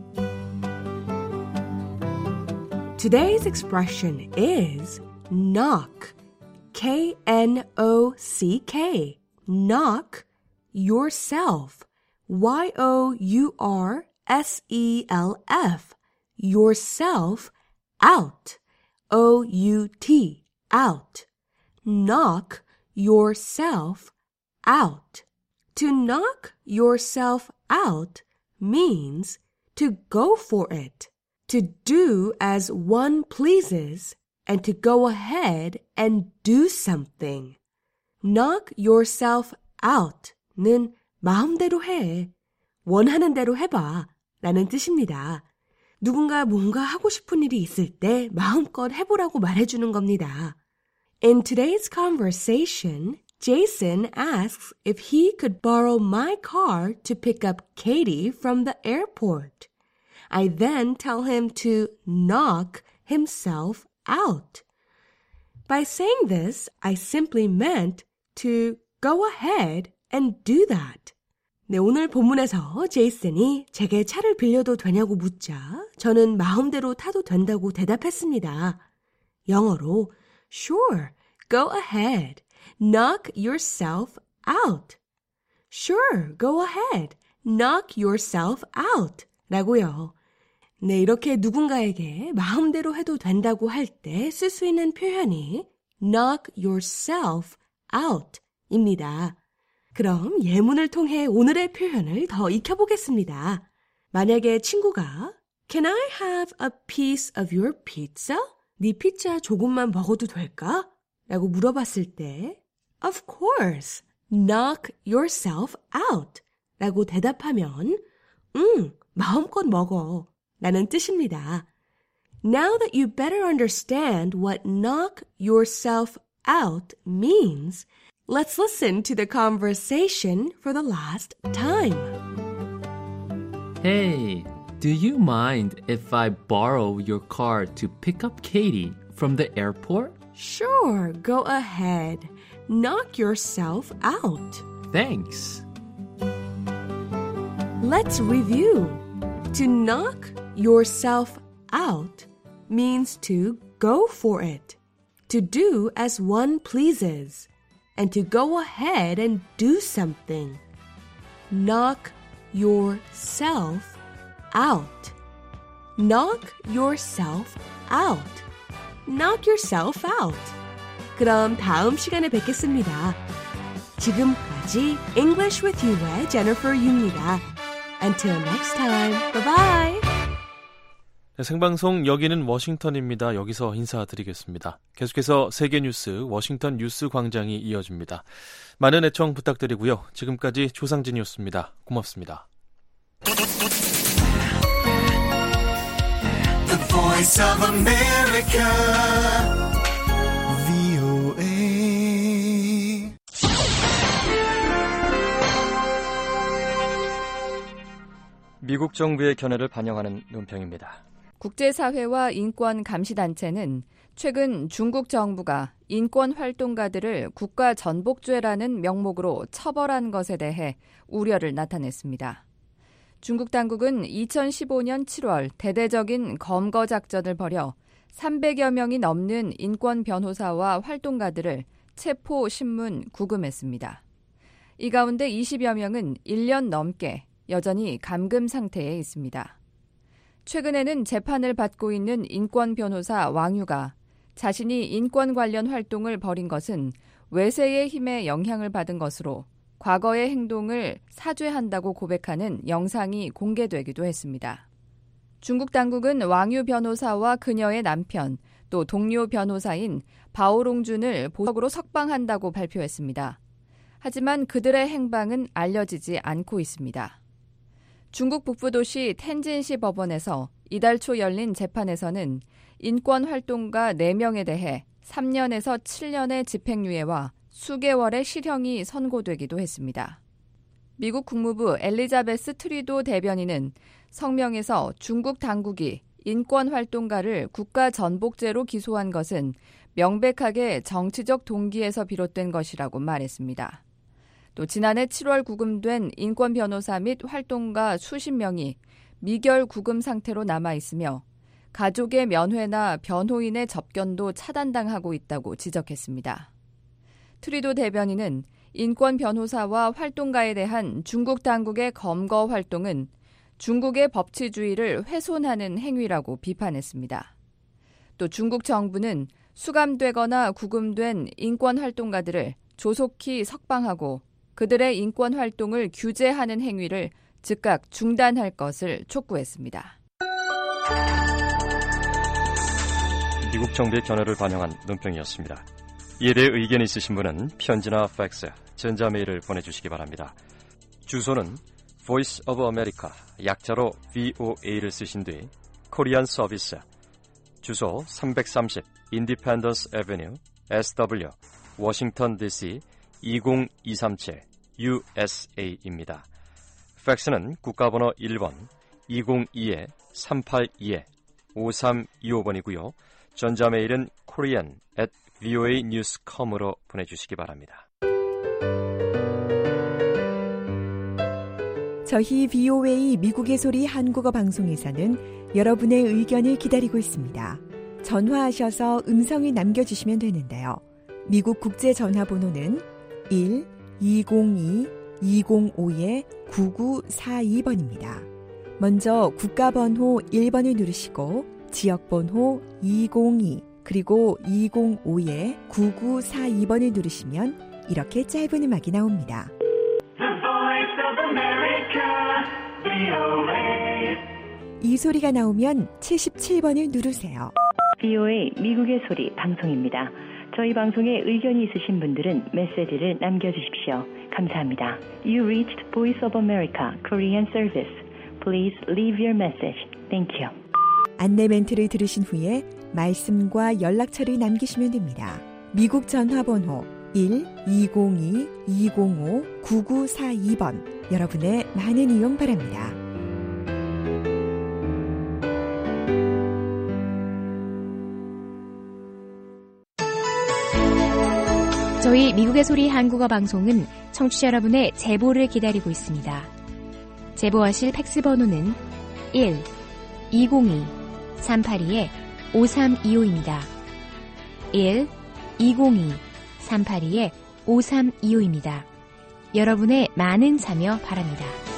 Today's expression is knock. K N O C K. Knock yourself. Y O U R S E L F. yourself out. O U T, out. Knock yourself out. To knock yourself out means to go for it, to do as one pleases, and to go ahead and do something. Knock yourself out는 마음대로 해, 원하는 대로 해봐 라는 뜻입니다. 누군가 뭔가 하고 싶은 일이 있을 때 마음껏 해보라고 말해주는 겁니다. In today's conversation, Jason asks if he could borrow my car to pick up Katie from the airport. I then tell him to knock himself out. By saying this, I simply meant to go ahead and do that. 네, 오늘 본문에서 제이슨이 제게 차를 빌려도 되냐고 묻자 저는 마음대로 타도 된다고 대답했습니다. 영어로 Sure, go ahead. Knock yourself out. Sure, go ahead. Knock yourself out. 라고요. 네, 이렇게 누군가에게 마음대로 해도 된다고 할 때 쓸 수 있는 표현이 knock yourself out 입니다. 그럼 예문을 통해 오늘의 표현을 더 익혀보겠습니다. 만약에 친구가 Can I have a piece of your pizza? 네 피자 조금만 먹어도 될까? 라고 물어봤을 때 Of course, knock yourself out 라고 대답하면 응, 마음껏 먹어 라는 뜻입니다. Now that you better understand what knock yourself out means, let's listen to the conversation for the last time. Hey, do you mind if I borrow your car to pick up Katie from the airport? Sure, go ahead. Knock yourself out. Thanks. Let's review. To knock yourself out means to go for it, to do as one pleases, and to go ahead and do something. Knock yourself out. Knock yourself out. Knock yourself out. 그럼 다음 시간에 뵙겠습니다. 지금까지 English with You의 Jennifer Yu입니다. Until next time, bye-bye. 네, 생방송 여기는 워싱턴입니다. 여기서 인사드리겠습니다. 계속해서 세계뉴스 워싱턴 뉴스 광장이 이어집니다. 많은 애청 부탁드리고요. 지금까지 조상진이었습니다. 고맙습니다. The Voice of America, 브이오에이. 미국 정부의 견해를 반영하는 논평입니다. 국제사회와 인권감시단체는 최근 중국 정부가 인권활동가들을 국가전복죄라는 명목으로 처벌한 것에 대해 우려를 나타냈습니다. 중국 당국은 이천십오 년 칠월 대대적인 검거 작전을 벌여 삼백여 명이 넘는 인권 변호사와 활동가들을 체포, 신문, 구금했습니다. 이 가운데 이십여 명은 일 년 넘게 여전히 감금 상태에 있습니다. 최근에는 재판을 받고 있는 인권 변호사 왕유가 자신이 인권 관련 활동을 벌인 것은 외세의 힘에 영향을 받은 것으로 과거의 행동을 사죄한다고 고백하는 영상이 공개되기도 했습니다. 중국 당국은 왕유 변호사와 그녀의 남편, 또 동료 변호사인 바오롱준을 보석으로 석방한다고 발표했습니다. 하지만 그들의 행방은 알려지지 않고 있습니다. 중국 북부도시 텐진시 법원에서 이달 초 열린 재판에서는 인권활동가 네 명에 대해 삼 년에서 칠 년의 집행유예와 수개월의 실형이 선고되기도 했습니다. 미국 국무부 엘리자베스 트리도 대변인은 성명에서 중국 당국이 인권활동가를 국가전복죄로 기소한 것은 명백하게 정치적 동기에서 비롯된 것이라고 말했습니다. 또 지난해 칠월 구금된 인권 변호사 및 활동가 수십 명이 미결 구금 상태로 남아있으며 가족의 면회나 변호인의 접견도 차단당하고 있다고 지적했습니다. 트리도 대변인은 인권 변호사와 활동가에 대한 중국 당국의 검거 활동은 중국의 법치주의를 훼손하는 행위라고 비판했습니다. 또 중국 정부는 수감되거나 구금된 인권활동가들을 조속히 석방하고 그들의 인권활동을 규제하는 행위를 즉각 중단할 것을 촉구했습니다. 미국 정부의 견해를 반영한 논평이었습니다. 이에 대해 의견이 있으신 분은 편지나 팩스, 전자메일을 보내주시기 바랍니다. 주소는 Voice of America, 약자로 브이오에이를 쓰신 뒤 코리안 서비스, 주소 삼백삼십 Independence Avenue, 에스더블유, 워싱턴 디씨 이공이삼칠 유에스에이입니다. 팩스는 국가번호 일 번 이공이 삼팔이 오삼이오 번이고요. 전자메일은 korean at voa news dot com으로 보내주시기 바랍니다. 저희 브이오에이 미국의 소리 한국어 방송에서는 여러분의 의견을 기다리고 있습니다. 전화하셔서 음성을 남겨주시면 되는데요. 미국 국제 전화번호는 일 이공이 이공오 구구사이 번입니다. 먼저 국가번호 일 번을 누르시고 지역번호 이공이 그리고 이공오 구구사이 번을 누르시면 이렇게 짧은 음악이 나옵니다. 이 소리가 나오면 칠십칠 번을 누르세요. 브이오에이 미국의 소리 방송입니다. 저희 방송에 의견이 있으신 분들은 메시지를 남겨주십시오. 감사합니다. You reached Voice of America Korean Service. Please leave your message. Thank you. 안내 멘트를 들으신 후에 말씀과 연락처를 남기시면 됩니다. 미국 전화번호 일 이공이 이공오 구구사이 번 여러분의 많은 이용 바랍니다. 저희 미국의 소리 한국어 방송은 청취자 여러분의 제보를 기다리고 있습니다. 제보하실 팩스 번호는 일 이공이 삼팔이 오삼이오입니다. 일 이공이 삼팔이 오삼이오입니다. 여러분의 많은 참여 바랍니다.